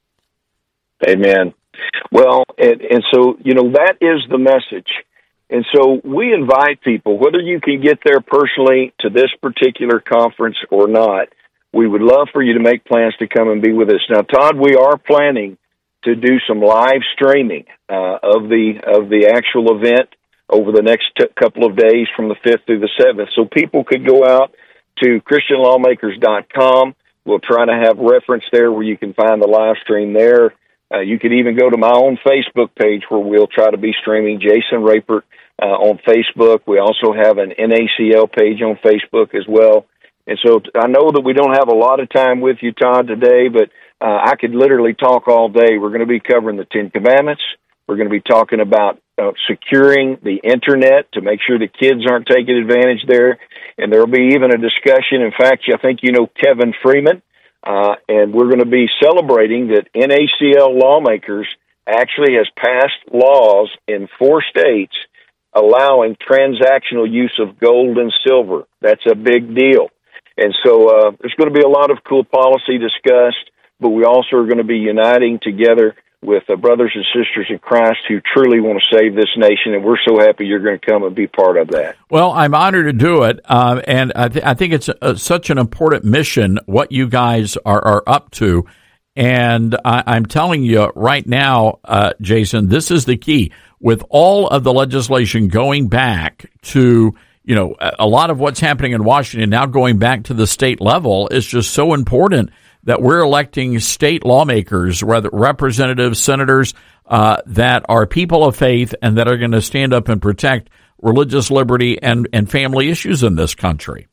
Amen. Well, and so, that is the message. And so we invite people, whether you can get there personally to this particular conference or not, we would love for you to make plans to come and be with us. Now, Todd, we are planning to do some live streaming of the actual event over the next couple of days from the 5th through the 7th. So people could go out to ChristianLawmakers.com. We'll try to have reference there where you can find the live stream there. You could even go to my own Facebook page where we'll try to be streaming Jason Rapert on Facebook. We also have an NACL page on Facebook as well. And so I know that we don't have a lot of time with you, Todd, today, but I could literally talk all day. We're going to be covering the Ten Commandments. We're going to be talking about securing the Internet to make sure the kids aren't taking advantage there. And there will be even a discussion. In fact, I think you know Kevin Freeman, and we're going to be celebrating that NACL lawmakers actually has passed laws in 4 states allowing transactional use of gold and silver. That's a big deal. And so there's going to be a lot of cool policy discussed, but we also are going to be uniting together with brothers and sisters in Christ who truly want to save this nation, and we're so happy you're going to come and be part of that. Well, I'm honored to do it, and I think it's such an important mission, what you guys are up to, and I'm telling you right now, Jason, this is the key. With all of the legislation going back to, a lot of what's happening in Washington now going back to the state level is just so important that we're electing state lawmakers, whether representatives, senators, that are people of faith and that are going to stand up and protect religious liberty and family issues in this country.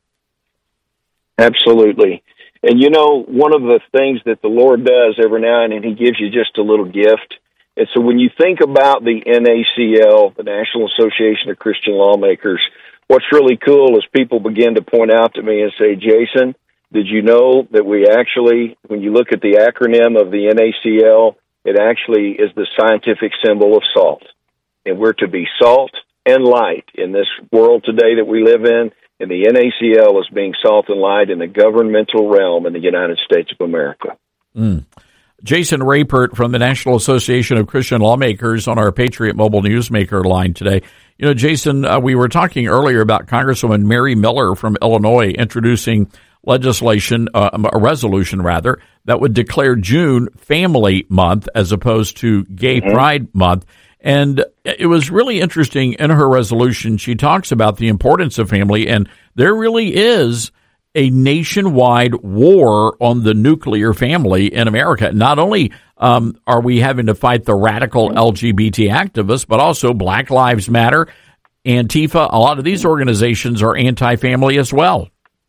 Absolutely. And one of the things that the Lord does every now and then, He gives you just a little gift. And so when you think about the NACL, the National Association of Christian Lawmakers, what's really cool is people begin to point out to me and say, Jason, did you know that we actually, when you look at the acronym of the NACL, it actually is the scientific symbol of salt. And we're to be salt and light in this world today that we live in, and the NACL is being salt and light in the governmental realm in the United States of America. Jason Rapert from the National Association of Christian Lawmakers on our Patriot Mobile Newsmaker line today. Jason, we were talking earlier about Congresswoman Mary Miller from Illinois introducing legislation, a resolution rather, that would declare June Family Month as opposed to Gay Pride Month. And it was really interesting in her resolution. She talks about the importance of family, and there really is a nationwide war on the nuclear family in America. Not only are we having to fight the radical LGBT activists, but also Black Lives Matter, Antifa. A lot of these organizations are anti-family as well.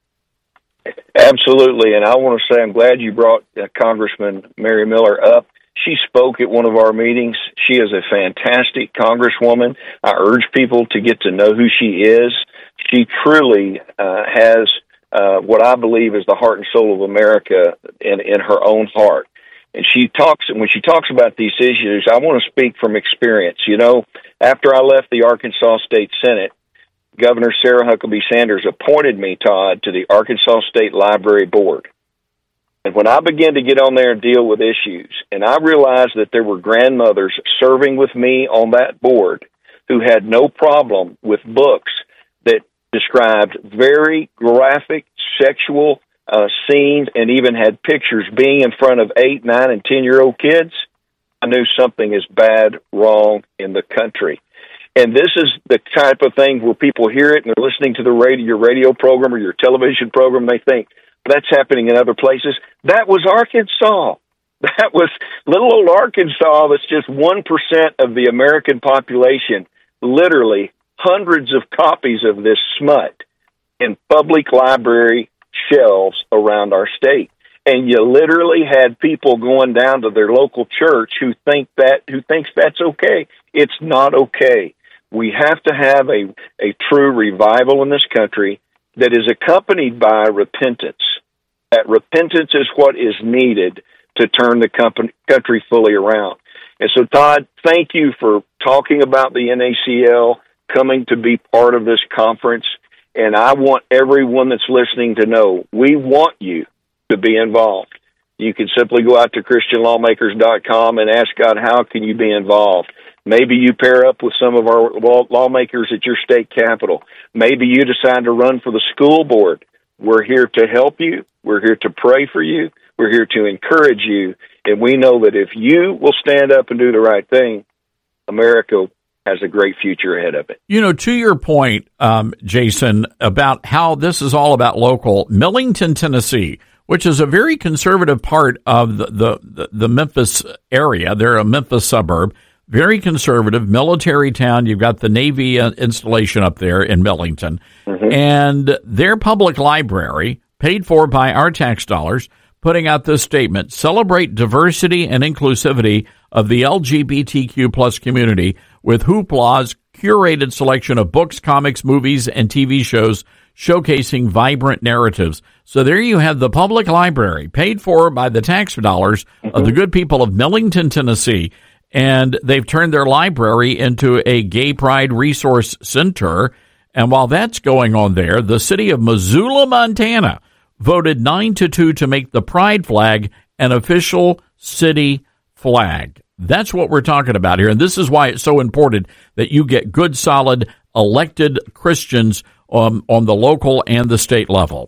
Absolutely, and I want to say I'm glad you brought Congressman Mary Miller up. She spoke at one of our meetings. She is a fantastic congresswoman. I urge people to get to know who she is. She truly has what I believe is the heart and soul of America in her own heart. And when she talks about these issues, I want to speak from experience. After I left the Arkansas State Senate, Governor Sarah Huckabee Sanders appointed me, Todd, to the Arkansas State Library Board. And when I began to get on there and deal with issues, and I realized that there were grandmothers serving with me on that board who had no problem with books that described very graphic sexual scenes and even had pictures being in front of 8, 9, and 10-year-old kids, I knew something is bad, wrong in the country. And this is the type of thing where people hear it and they're listening to your radio program or your television program. They think that's happening in other places. That was Arkansas. That was little old Arkansas. That's just 1% of the American population. Literally hundreds of copies of this smut in public library shelves around our state. And you literally had people going down to their local church who thinks that's okay. It's not okay. We have to have a true revival in this country that is accompanied by repentance. That repentance is what is needed to turn the country fully around. And so, Todd, thank you for talking about the NACL, coming to be part of this conference. And I want everyone that's listening to know we want you to be involved. You can simply go out to ChristianLawmakers.com and ask God, how can you be involved? Maybe you pair up with some of our lawmakers at your state capitol. Maybe you decide to run for the school board. We're here to help you. We're here to pray for you. We're here to encourage you. And we know that if you will stand up and do the right thing, America has a great future ahead of it. You know, to your point, Jason, about how this is all about local, Millington, Tennessee, which is a very conservative part of the Memphis area. They're a Memphis suburb, very conservative, military town. You've got the Navy installation up there in Millington. Mm-hmm. And their public library, paid for by our tax dollars, putting out this statement: celebrate diversity and inclusivity of the LGBTQ plus community with Hoopla's curated selection of books, comics, movies, and TV shows showcasing vibrant narratives. So there you have the public library, paid for by the tax dollars of the good people of Millington, Tennessee, and they've turned their library into a gay pride resource center. And while that's going on there, the city of Missoula, Montana, voted 9-2 to make the pride flag an official city flag. That's what we're talking about here, and this is why it's so important that you get good, solid, elected Christians on the local and the state level.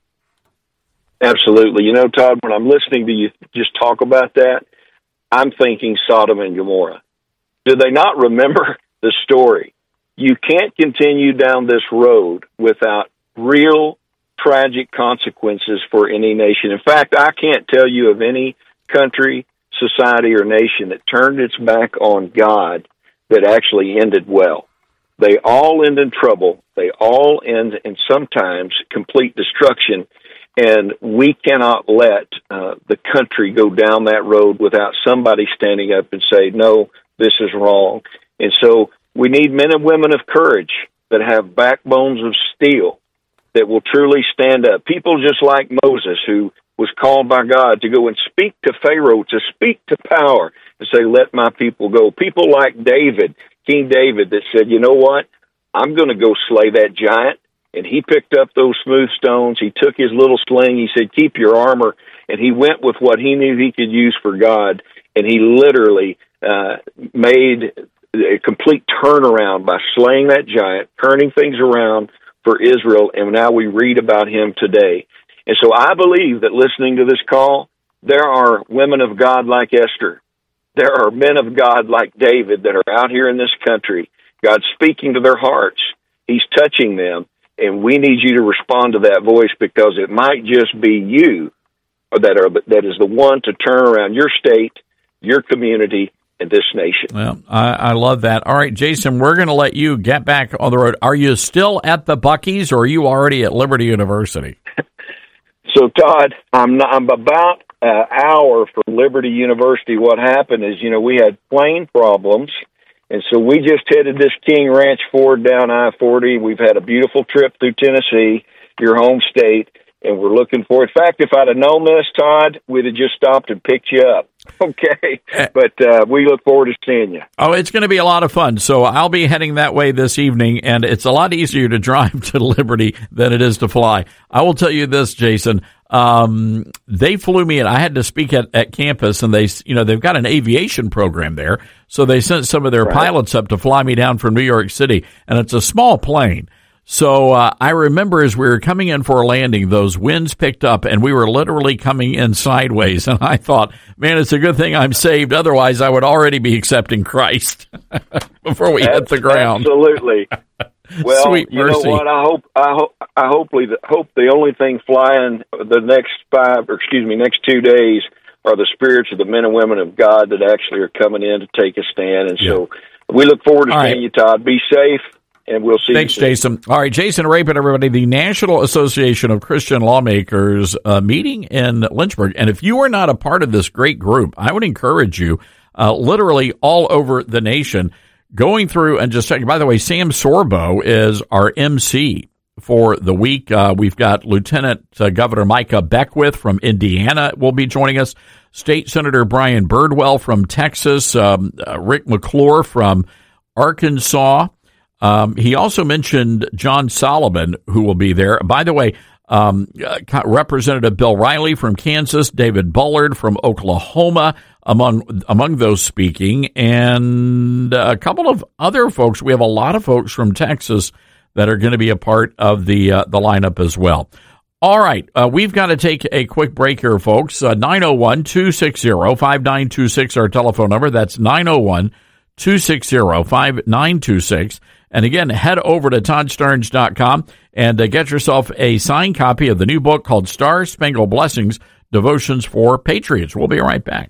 Absolutely. You know, Todd, when I'm listening to you just talk about that, I'm thinking Sodom and Gomorrah. Do they not remember the story? You can't continue down this road without real tragic consequences for any nation. In fact, I can't tell you of any country, society, or nation that turned its back on God that actually ended well. They all end in trouble. They all end in sometimes complete destruction. And we cannot let the country go down that road without somebody standing up and say, no, this is wrong. And so we need men and women of courage that have backbones of steel, that will truly stand up. People just like Moses, who was called by God to go and speak to Pharaoh, to speak to power, and say, let my people go. People like David, King David, that said, you know what? I'm going to go slay that giant. And he picked up those smooth stones. He took his little sling. He said, keep your armor. And he went with what he knew he could use for God. And he literally made a complete turnaround by slaying that giant, turning things around for Israel. And now we read about him today. And so I believe that listening to this call, there are women of God like Esther. There are men of God like David that are out here in this country. God's speaking to their hearts. He's touching them. And we need you to respond to that voice, because it might just be you that is the one to turn around your state, your community, and this nation. Well, I love that. All right, Jason, we're going to let you get back on the road. Are you still at the Buc-ee's, or are you already at Liberty University? So, Todd, I'm about an hour from Liberty University. What happened is, we had plane problems. And so we just headed this King Ranch Ford down I-40. We've had a beautiful trip through Tennessee, your home state, and we're looking for it. In fact, if I'd have known this, Todd, we'd have just stopped and picked you up. Okay? But we look forward to seeing you. Oh, it's going to be a lot of fun. So I'll be heading that way this evening, and it's a lot easier to drive to Liberty than it is to fly. I will tell you this, Jason. They flew me in. I had to speak at campus, and they've got an aviation program there. So they sent some of their pilots up to fly me down from New York City, and it's a small plane. So I remember as we were coming in for a landing, those winds picked up, and we were literally coming in sideways. And I thought, man, it's a good thing I'm saved. Otherwise, I would already be accepting Christ before we hit the ground. Absolutely. Well, Sweet mercy. You know what? I hope the only thing flying the next 2 days are the spirits of the men and women of God that actually are coming in to take a stand. And so we look forward to seeing you, Todd. Be safe. And we'll see. Thanks, Jason. All right, Jason Rapin, everybody. The National Association of Christian Lawmakers meeting in Lynchburg. And if you are not a part of this great group, I would encourage you, literally all over the nation, going through and just checking. By the way, Sam Sorbo is our MC for the week. We've got Lieutenant Governor Micah Beckwith from Indiana will be joining us. State Senator Brian Birdwell from Texas. Rick McClure from Arkansas. He also mentioned John Solomon, who will be there. By the way, Representative Bill Riley from Kansas, David Bullard from Oklahoma, among those speaking, and a couple of other folks. We have a lot of folks from Texas that are going to be a part of the lineup as well. All right, we've got to take a quick break here, folks. 901-260-5926, our telephone number. That's 901-260-5926. And again, head over to ToddStarnes.com and get yourself a signed copy of the new book called Star Spangled Blessings, Devotions for Patriots. We'll be right back.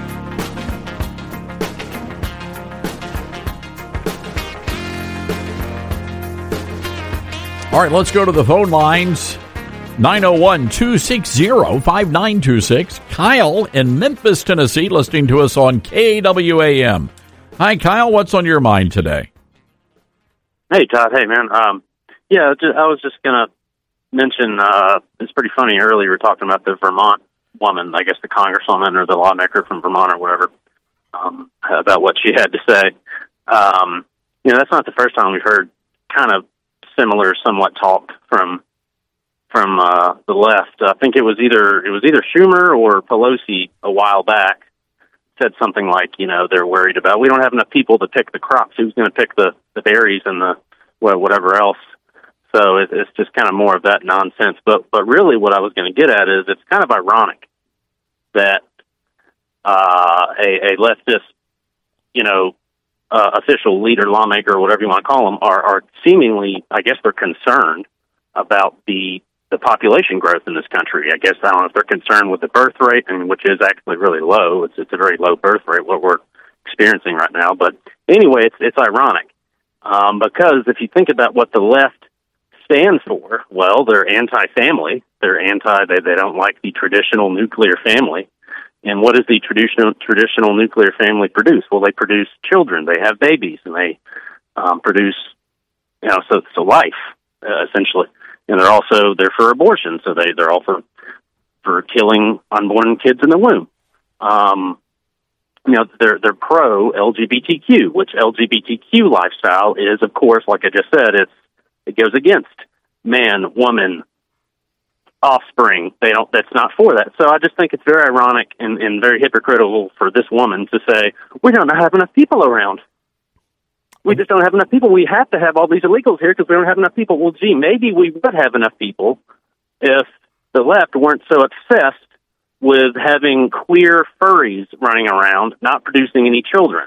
All right, let's go to the phone lines. 901-260-5926. Kyle in Memphis, Tennessee, listening to us on KWAM. Hi, Kyle. What's on your mind today? Hey, Todd. Hey, man. I was just going to mention, it's pretty funny. Earlier, we were talking about the Vermont woman, I guess the congresswoman or the lawmaker from Vermont or whatever, about what she had to say. That's not the first time we've heard kind of similar, somewhat talk from the left. I think it was either Schumer or Pelosi a while back said something like, they're worried about, we don't have enough people to pick the crops. Who's going to pick the berries and the whatever else? So it's just kind of more of that nonsense. But really what I was going to get at is it's kind of ironic that a leftist, official leader, lawmaker, or whatever you want to call them, are seemingly, I guess they're concerned about the population growth in this country. I guess, I don't know if they're concerned with the birth rate, which is actually really low. It's a very low birth rate, what we're experiencing right now. But anyway, it's ironic because if you think about what the left stands for, well, they're anti-family. They're they don't like the traditional nuclear family. And what does the traditional nuclear family produce? Well, they produce children. They have babies, and they produce, so life, essentially. And they're for abortion, so they're all for killing unborn kids in the womb. They're pro LGBTQ, which LGBTQ lifestyle is, of course, like I just said, it goes against man, woman, offspring. That's not for that. So I just think it's very ironic and very hypocritical for this woman to say, we don't have enough people around. We just don't have enough people. We have to have all these illegals here because we don't have enough people. Well, gee, maybe we would have enough people if the left weren't so obsessed with having queer furries running around, not producing any children.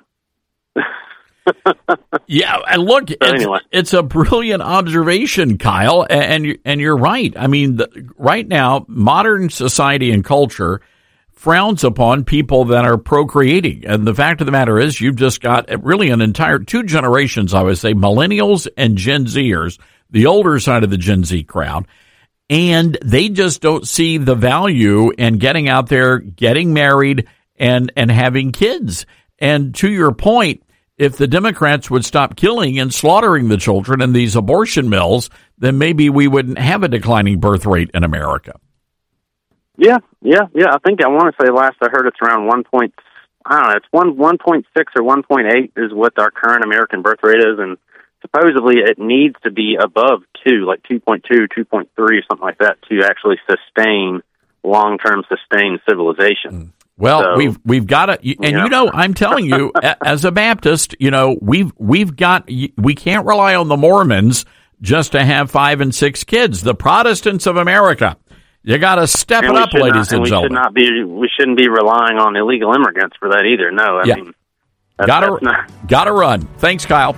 Yeah, and look, it's a brilliant observation, Kyle, and you're right. I mean, right now, modern society and culture frowns upon people that are procreating. And the fact of the matter is, you've just got really an entire two generations, I would say, millennials and Gen Zers, the older side of the Gen Z crowd, and they just don't see the value in getting out there, getting married, and having kids. And to your point, if the Democrats would stop killing and slaughtering the children in these abortion mills, then maybe we wouldn't have a declining birth rate in America. Yeah. I think I want to say last I heard it's around 1.6 or 1.8 is what our current American birth rate is, and supposedly it needs to be above 2, like 2.2, 2.3, or something like that, to actually long-term sustain civilization. Well, so, we've got to, and I'm telling you, as a Baptist, we can't rely on the Mormons just to have 5 and 6 kids. The Protestants of America. You got to step it up, ladies and gentlemen. We shouldn't be relying on illegal immigrants for that either. No, I mean, gotta run. Thanks, Kyle.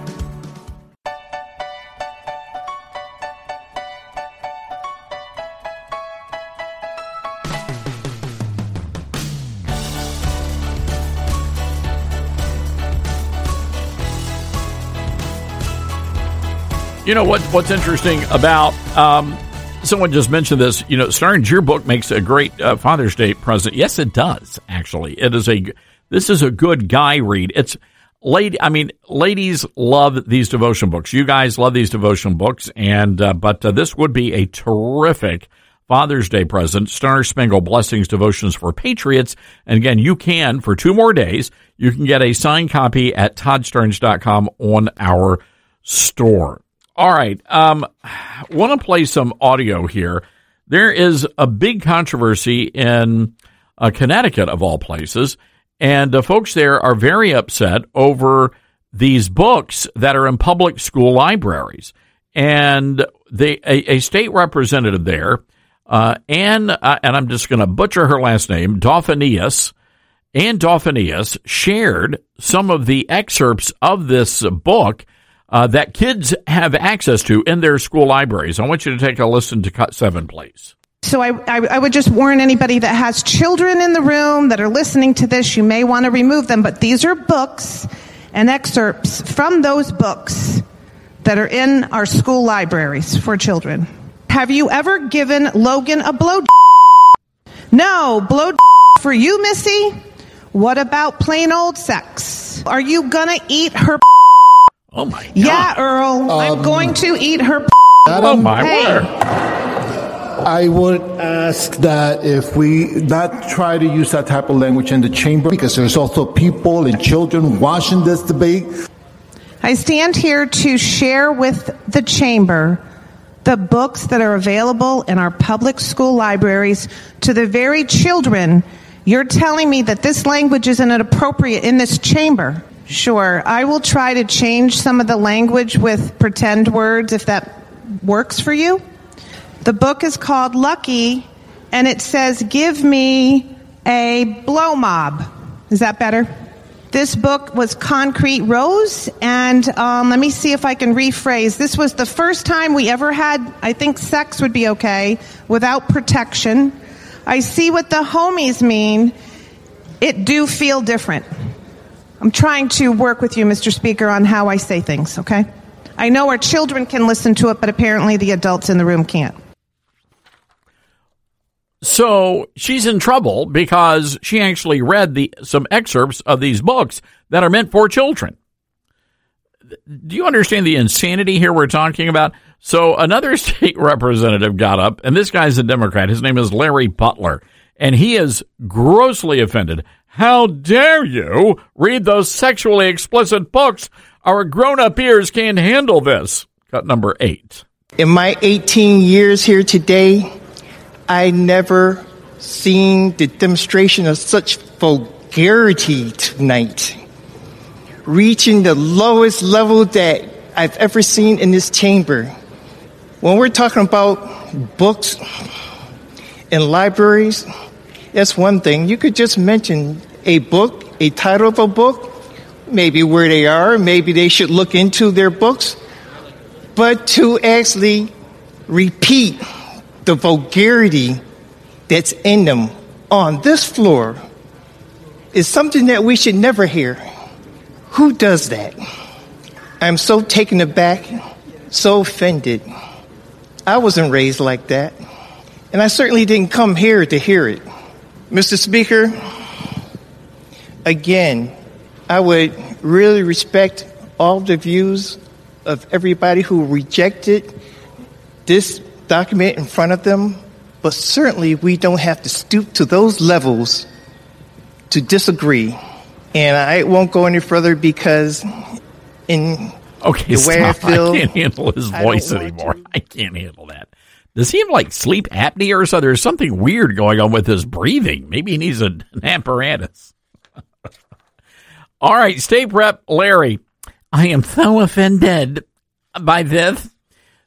You know what's interesting about someone just mentioned this. You know, Stearns, your book makes a great Father's Day present. Yes, it does. Actually, this is a good guy read. Ladies love these devotion books. You guys love these devotion books, but this would be a terrific Father's Day present. Star Spangled Blessings Devotions for Patriots. And again, you can, for 2 more days, you can get a signed copy at ToddStearns.com on our store. All right. Want to play some audio here. There is a big controversy in Connecticut, of all places, and folks there are very upset over these books that are in public school libraries. And a state representative there, and I'm just going to butcher her last name, Dauphinius, shared some of the excerpts of this book that kids have access to in their school libraries. I want you to take a listen to cut 7, please. So I would just warn anybody that has children in the room that are listening to this, you may want to remove them, but these are books and excerpts from those books that are in our school libraries for children. Have you ever given Logan a blow? No, blow for you, Missy? What about plain old sex? Are you gonna eat her? Oh my God. Yeah, Earl, I'm going to eat her. Oh my word. I would ask that if we not try to use that type of language in the chamber, because there's also people and children watching this debate. I stand here to share with the chamber the books that are available in our public school libraries to the very children. You're telling me that this language isn't appropriate in this chamber. Sure, I will try to change some of the language with pretend words if that works for you. The book is called Lucky, and it says, give me a blow mob. Is that better? This book was Concrete Rose, and let me see if I can rephrase. This was the first time we ever had, I think sex would be okay, without protection. I see what the homies mean. It do feel different. I'm trying to work with you, Mr. Speaker, on how I say things, okay? I know our children can listen to it, but apparently the adults in the room can't. So she's in trouble because she actually read some excerpts of these books that are meant for children. Do you understand the insanity here we're talking about? So another state representative got up, and this guy's a Democrat. His name is Larry Butler, and he is grossly offended. How dare you read those sexually explicit books? Our grown-up ears can't handle this. Cut number 8. In my 18 years here today, I never seen the demonstration of such vulgarity tonight, reaching the lowest level that I've ever seen in this chamber. When we're talking about books in libraries, that's one thing. You could just mention a book, a title of a book, maybe where they are, maybe they should look into their books, but to actually repeat the vulgarity that's in them on this floor is something that we should never hear. Who does that? I'm so taken aback, so offended. I wasn't raised like that, and I certainly didn't come here to hear it. Mr. Speaker, again, I would really respect all the views of everybody who rejected this document in front of them, but certainly we don't have to stoop to those levels to disagree. And I won't go any further because in the way I feel, I can't handle his voice anymore. I can't handle that. Does he have like sleep apnea or something? There's something weird going on with his breathing. Maybe he needs an apparatus. All right, State Rep Larry, I am so offended by this.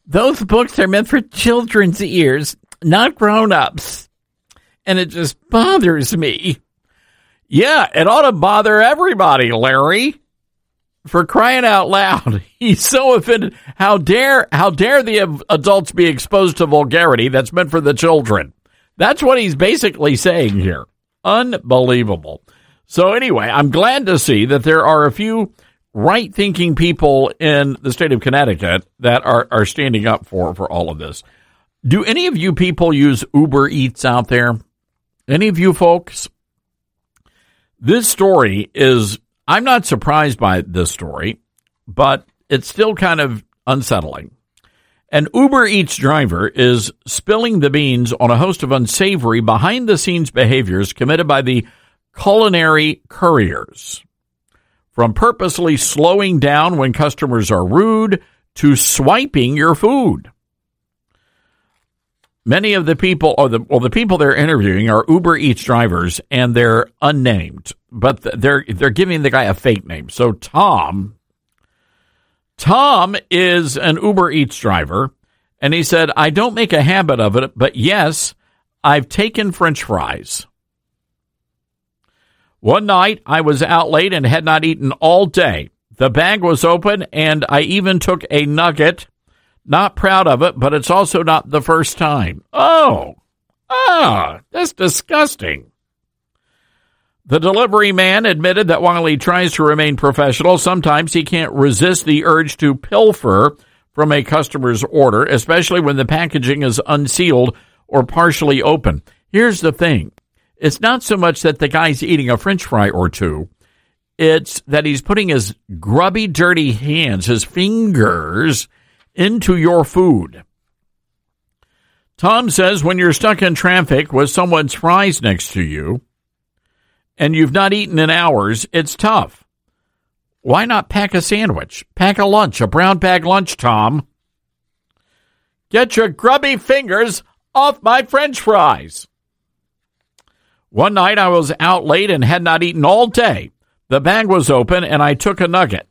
those books are meant for children's ears, not grown-ups. And it just bothers me. Yeah, it ought to bother everybody, Larry. For crying out loud. He's so offended. How dare the adults be exposed to vulgarity that's meant for the children? That's what he's basically saying here. Unbelievable. So anyway, I'm glad to see that there are a few right-thinking people in the state of Connecticut that are standing up for all of this. Do any of you people use Uber Eats out there? Any of you folks? This story is, I'm not surprised by this story, but it's still kind of unsettling. An Uber Eats driver is spilling the beans on a host of unsavory behind-the-scenes behaviors committed by the culinary couriers. From purposely slowing down when customers are rude to swiping your food. Many of the people, the people they're interviewing are Uber Eats drivers, and they're unnamed, but they're giving the guy a fake name. So Tom is an Uber Eats driver, and he said, I don't make a habit of it, but yes, I've taken French fries. One night, I was out late and had not eaten all day. The bag was open, and I even took a nugget. Not proud of it, but it's also not the first time. That's disgusting. The delivery man admitted that while he tries to remain professional, sometimes he can't resist the urge to pilfer from a customer's order, especially when the packaging is unsealed or partially open. Here's the thing. It's not so much that the guy's eating a French fry or two. It's that he's putting his grubby, dirty hands, his fingers, into your food. Tom says when you're stuck in traffic with someone's fries next to you and you've not eaten in hours, it's tough. Why not pack a sandwich? Pack a lunch, a brown bag lunch, Tom. Get your grubby fingers off my French fries. One night I was out late and had not eaten all day. The bag was open and I took a nugget.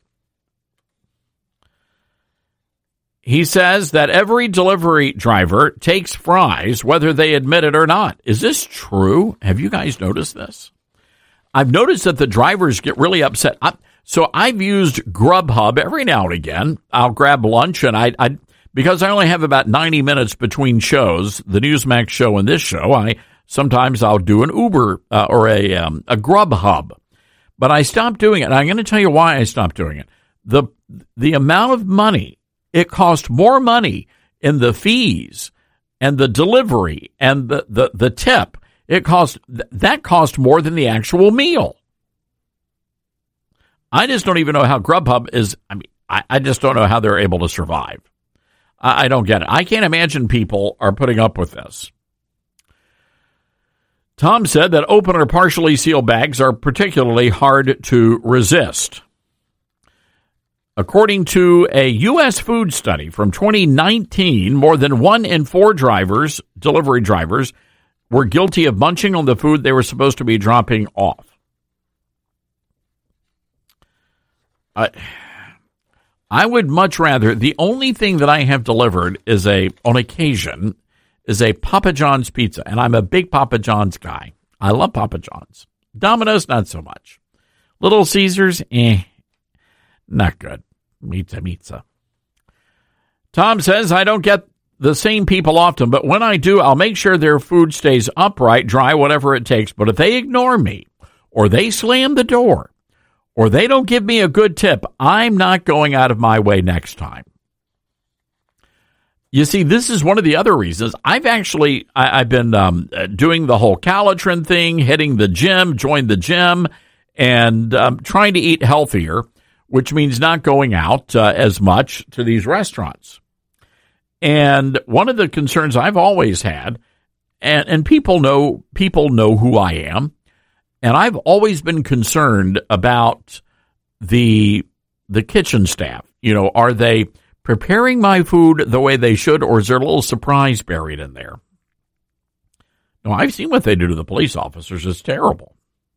He says that every delivery driver takes fries, whether they admit it or not. Is this true? Have you guys noticed this? I've noticed that the drivers get really upset. So I've used Grubhub every now and again. I'll grab lunch, and because I only have about 90 minutes between shows, the Newsmax show and this show, sometimes I'll do an Uber or a Grubhub. But I stopped doing it, and I'm going to tell you why I stopped doing it. The amount of money, it cost more money in the fees and the delivery and the tip. That cost more than the actual meal. I just don't even know how Grubhub is. I just don't know how they're able to survive. I don't get it. I can't imagine people are putting up with this. Tom said that open or partially sealed bags are particularly hard to resist. According to a U.S. food study from 2019, more than 1 in 4 delivery drivers, were guilty of munching on the food they were supposed to be dropping off. I would much rather, the only thing that I have delivered on occasion, is a Papa John's pizza, and I'm a big Papa John's guy. I love Papa John's. Domino's, not so much. Little Caesars, not good. Pizza. Tom says, I don't get the same people often, but when I do, I'll make sure their food stays upright, dry, whatever it takes. But if they ignore me, or they slam the door, or they don't give me a good tip, I'm not going out of my way next time. You see, this is one of the other reasons. I've been doing the whole Calitrin thing, hitting the gym, joined the gym, and trying to eat healthier, which means not going out as much to these restaurants. And one of the concerns I've always had, and people know who I am, and I've always been concerned about the kitchen staff. You know, are they preparing my food the way they should, or is there a little surprise buried in there? No, I've seen what they do to the police officers. It's terrible.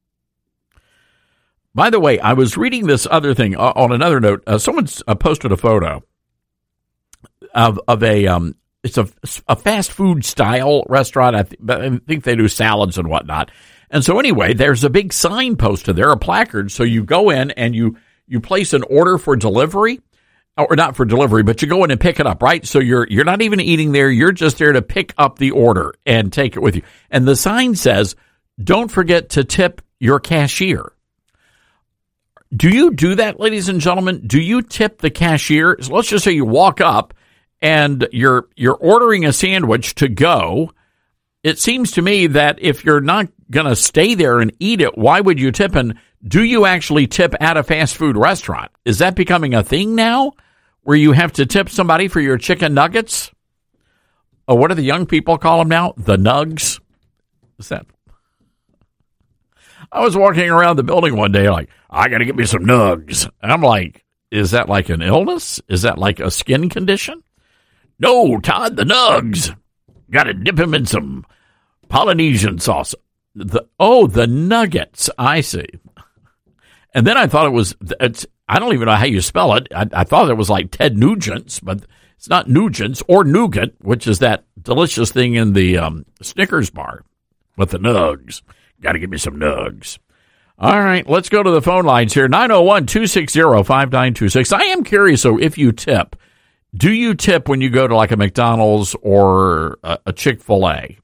By the way, I was reading this other thing on another note. Someone posted a photo. of a it's a fast food style restaurant. I think they do salads and whatnot. And so anyway, there's a big sign posted there, a placard. So you go in and you place an order for delivery, or not for delivery, but you go in and pick it up, right? So you're not even eating there. You're just there to pick up the order and take it with you. And the sign says, "Don't forget to tip your cashier." Do you do that, ladies and gentlemen? Do you tip the cashier? So let's just say you walk up and you're ordering a sandwich to go. It seems to me that if you're not going to stay there and eat it, why would you tip? And do you actually tip at a fast food restaurant? Is that becoming a thing now where you have to tip somebody for your chicken nuggets? Oh, what do the young people call them now? The nugs? What's that? I was walking around the building one day like, I got to get me some nugs. And I'm like, is that like an illness? Is that like a skin condition? No, Todd, the nugs. Got to dip them in some Polynesian sauce. The nuggets. I see. And then I thought I don't even know how you spell it. I thought it was like Ted Nugent's, but it's not Nugent's or nougat, which is that delicious thing in the Snickers bar with the nugs. Got to give me some nugs. All right, let's go to the phone lines here. 901-260-5926. I am curious, so if you tip, do you tip when you go to like a McDonald's or a Chick-fil-A?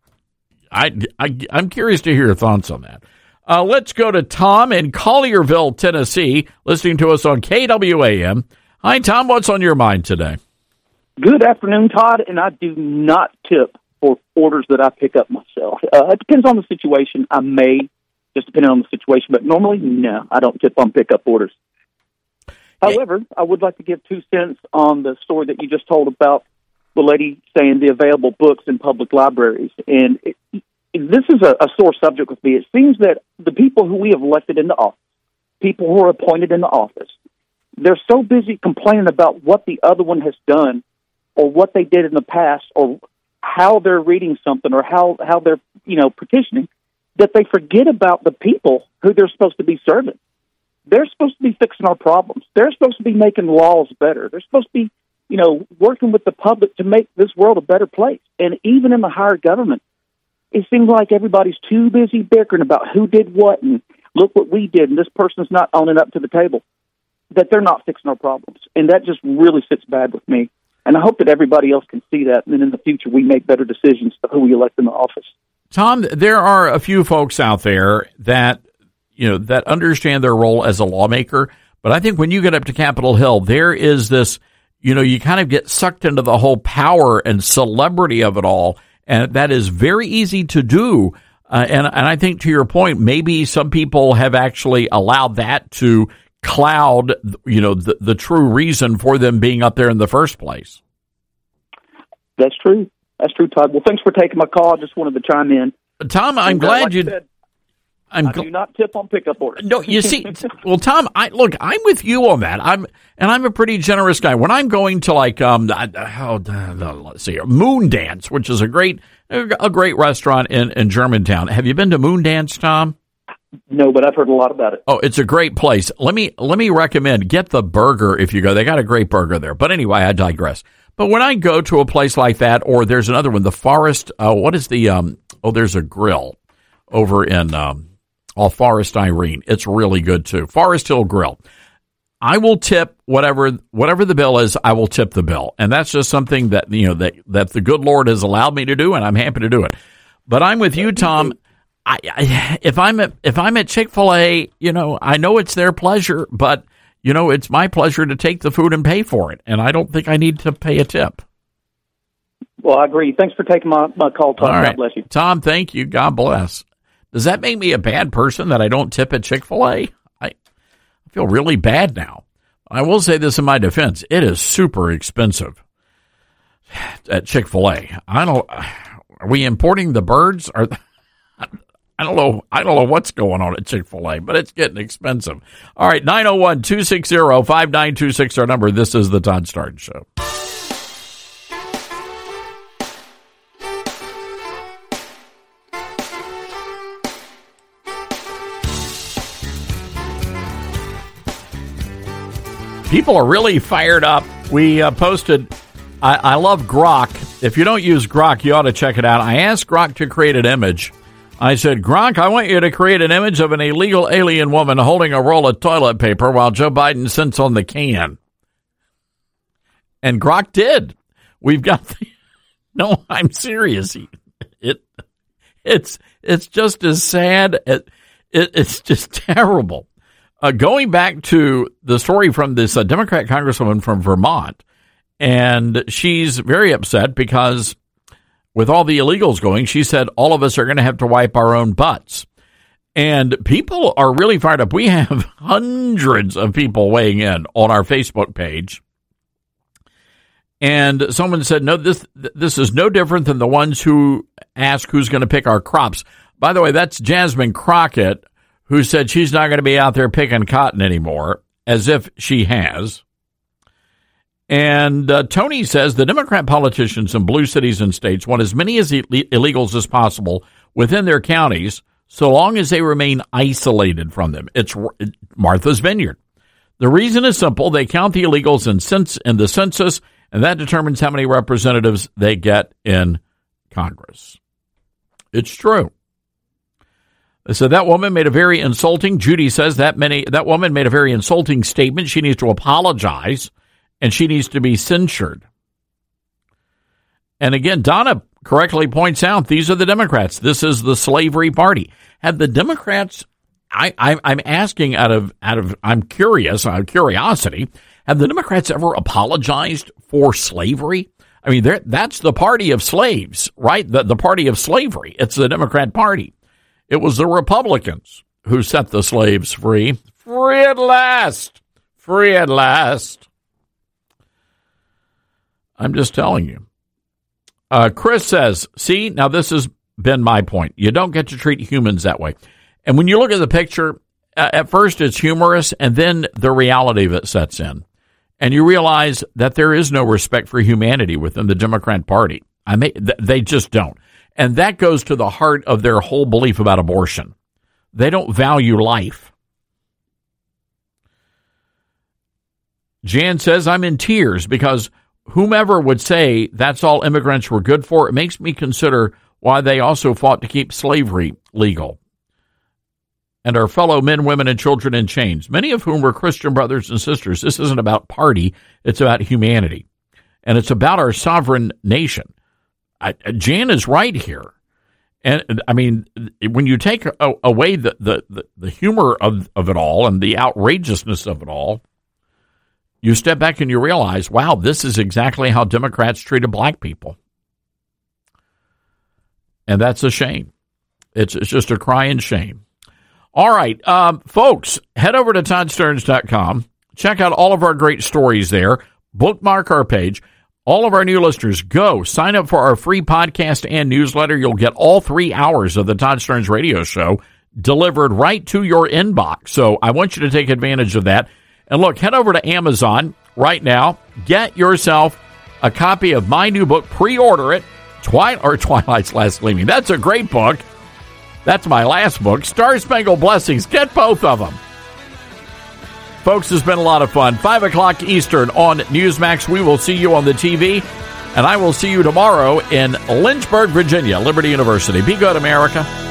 I'm curious to hear your thoughts on that. Let's go to Tom in Collierville, Tennessee, listening to us on KWAM. Hi, Tom. What's on your mind today? Good afternoon, Todd. And I do not tip for orders that I pick up myself. It depends on the situation. I may, just depending on the situation. But normally, no, I don't tip on pickup orders. However, I would like to give 2 cents on the story that you just told about the lady saying the available books in public libraries. And this is a sore subject with me. It seems that the people who we have elected into office, people who are appointed into office, they're so busy complaining about what the other one has done or what they did in the past or how they're reading something or how they're, petitioning, that they forget about the people who they're supposed to be serving. They're supposed to be fixing our problems. They're supposed to be making laws better. They're supposed to be, working with the public to make this world a better place. And even in the higher government, it seems like everybody's too busy bickering about who did what and look what we did and this person's not owning up to the table, that they're not fixing our problems. And that just really sits bad with me. And I hope that everybody else can see that, and then in the future we make better decisions for who we elect in the office. Tom, there are a few folks out there that that understand their role as a lawmaker, but I think when you get up to Capitol Hill, there is this, you kind of get sucked into the whole power and celebrity of it all, and that is very easy to do. And I think to your point, maybe some people have actually allowed that to cloud, the true reason for them being up there in the first place. That's true. That's true, Todd. Well, thanks for taking my call. I just wanted to chime in. Tom, I'm glad you... I do not tip on pickup orders. No, you see, well, Tom, I'm with you on that. I'm a pretty generous guy. When I'm going to let's see, Moon Dance, which is a great restaurant in Germantown. Have you been to Moon Dance, Tom? No, but I've heard a lot about it. Oh, it's a great place. Let me recommend, get the burger if you go. They got a great burger there. But anyway, I digress. But when I go to a place like that, or there's another one, the Forest, there's a grill over in Forest Irene. It's really good too. Forest Hill Grill. I will tip whatever the bill is. I will tip the bill, and that's just something that that the good Lord has allowed me to do, and I'm happy to do it. But I'm with you, Tom. If I'm at Chick-fil-A, I know it's their pleasure, but it's my pleasure to take the food and pay for it, and I don't think I need to pay a tip. Well, I agree. Thanks for taking my call, Tom. All right. God bless you. Tom, thank you. God bless. Does that make me a bad person that I don't tip at Chick-fil-A? I feel really bad now. I will say this in my defense. It is super expensive at Chick-fil-A. Are we importing the birds? I don't know what's going on at Chick-fil-A, but it's getting expensive. All right, 901-260-5926, our number. This is the Todd Starnes Show. People are really fired up. We posted I love Grok. If you don't use Grok, you ought to check it out. I asked Grok to create an image. I said, Grok, I want you to create an image of an illegal alien woman holding a roll of toilet paper while Joe Biden sits on the can. And Grok did. We've got no, I'm serious. It's just as sad. It's just terrible. Going back to the story from this Democrat congresswoman from Vermont, and she's very upset because with all the illegals going, she said all of us are going to have to wipe our own butts. And people are really fired up. We have hundreds of people weighing in on our Facebook page. And someone said, no, this is no different than the ones who ask who's going to pick our crops. By the way, that's Jasmine Crockett, who said she's not going to be out there picking cotton anymore, as if she has. And Tony says the Democrat politicians in blue cities and states want as many as illegals as possible within their counties, so long as they remain isolated from them. It's Martha's Vineyard. The reason is simple. They count the illegals in the census, and that determines how many representatives they get in Congress. It's true. So that woman made a very insulting, Judy says that woman made a very insulting statement. She needs to apologize, and she needs to be censured. And again, Donna correctly points out, these are the Democrats. This is the slavery party. Have the Democrats, I'm asking I'm curious, out of curiosity, have the Democrats ever apologized for slavery? I mean, that's the party of slaves, right? The party of slavery. It's the Democrat Party. It was the Republicans who set the slaves free. Free at last. Free at last. I'm just telling you. Chris says, see, now this has been my point. You don't get to treat humans that way. And when you look at the picture, at first it's humorous, and then the reality of it sets in. And you realize that there is no respect for humanity within the Democrat Party. They just don't. And that goes to the heart of their whole belief about abortion. They don't value life. Jan says, I'm in tears because whomever would say that's all immigrants were good for, it makes me consider why they also fought to keep slavery legal. And our fellow men, women, and children in chains, many of whom were Christian brothers and sisters. This isn't about party. It's about humanity. And it's about our sovereign nation. Jan is right here. And, I mean, when you take away the humor of it all and the outrageousness of it all, you step back and you realize, wow, this is exactly how Democrats treated black people. And that's a shame. It's just a crying shame. All right, folks, head over to ToddStearns.com. Check out all of our great stories there. Bookmark our page. All of our new listeners, go sign up for our free podcast and newsletter. You'll get all 3 hours of the Todd Stearns Radio Show delivered right to your inbox. So I want you to take advantage of that. And look, head over to Amazon right now. Get yourself a copy of my new book. Pre-order it. Twilight's Last Gleaming. That's a great book. That's my last book, Star Spangled Blessings. Get both of them. Folks, it's been a lot of fun. 5 o'clock Eastern on Newsmax. We will see you on the TV, and I will see you tomorrow in Lynchburg, Virginia, Liberty University. Be good, America.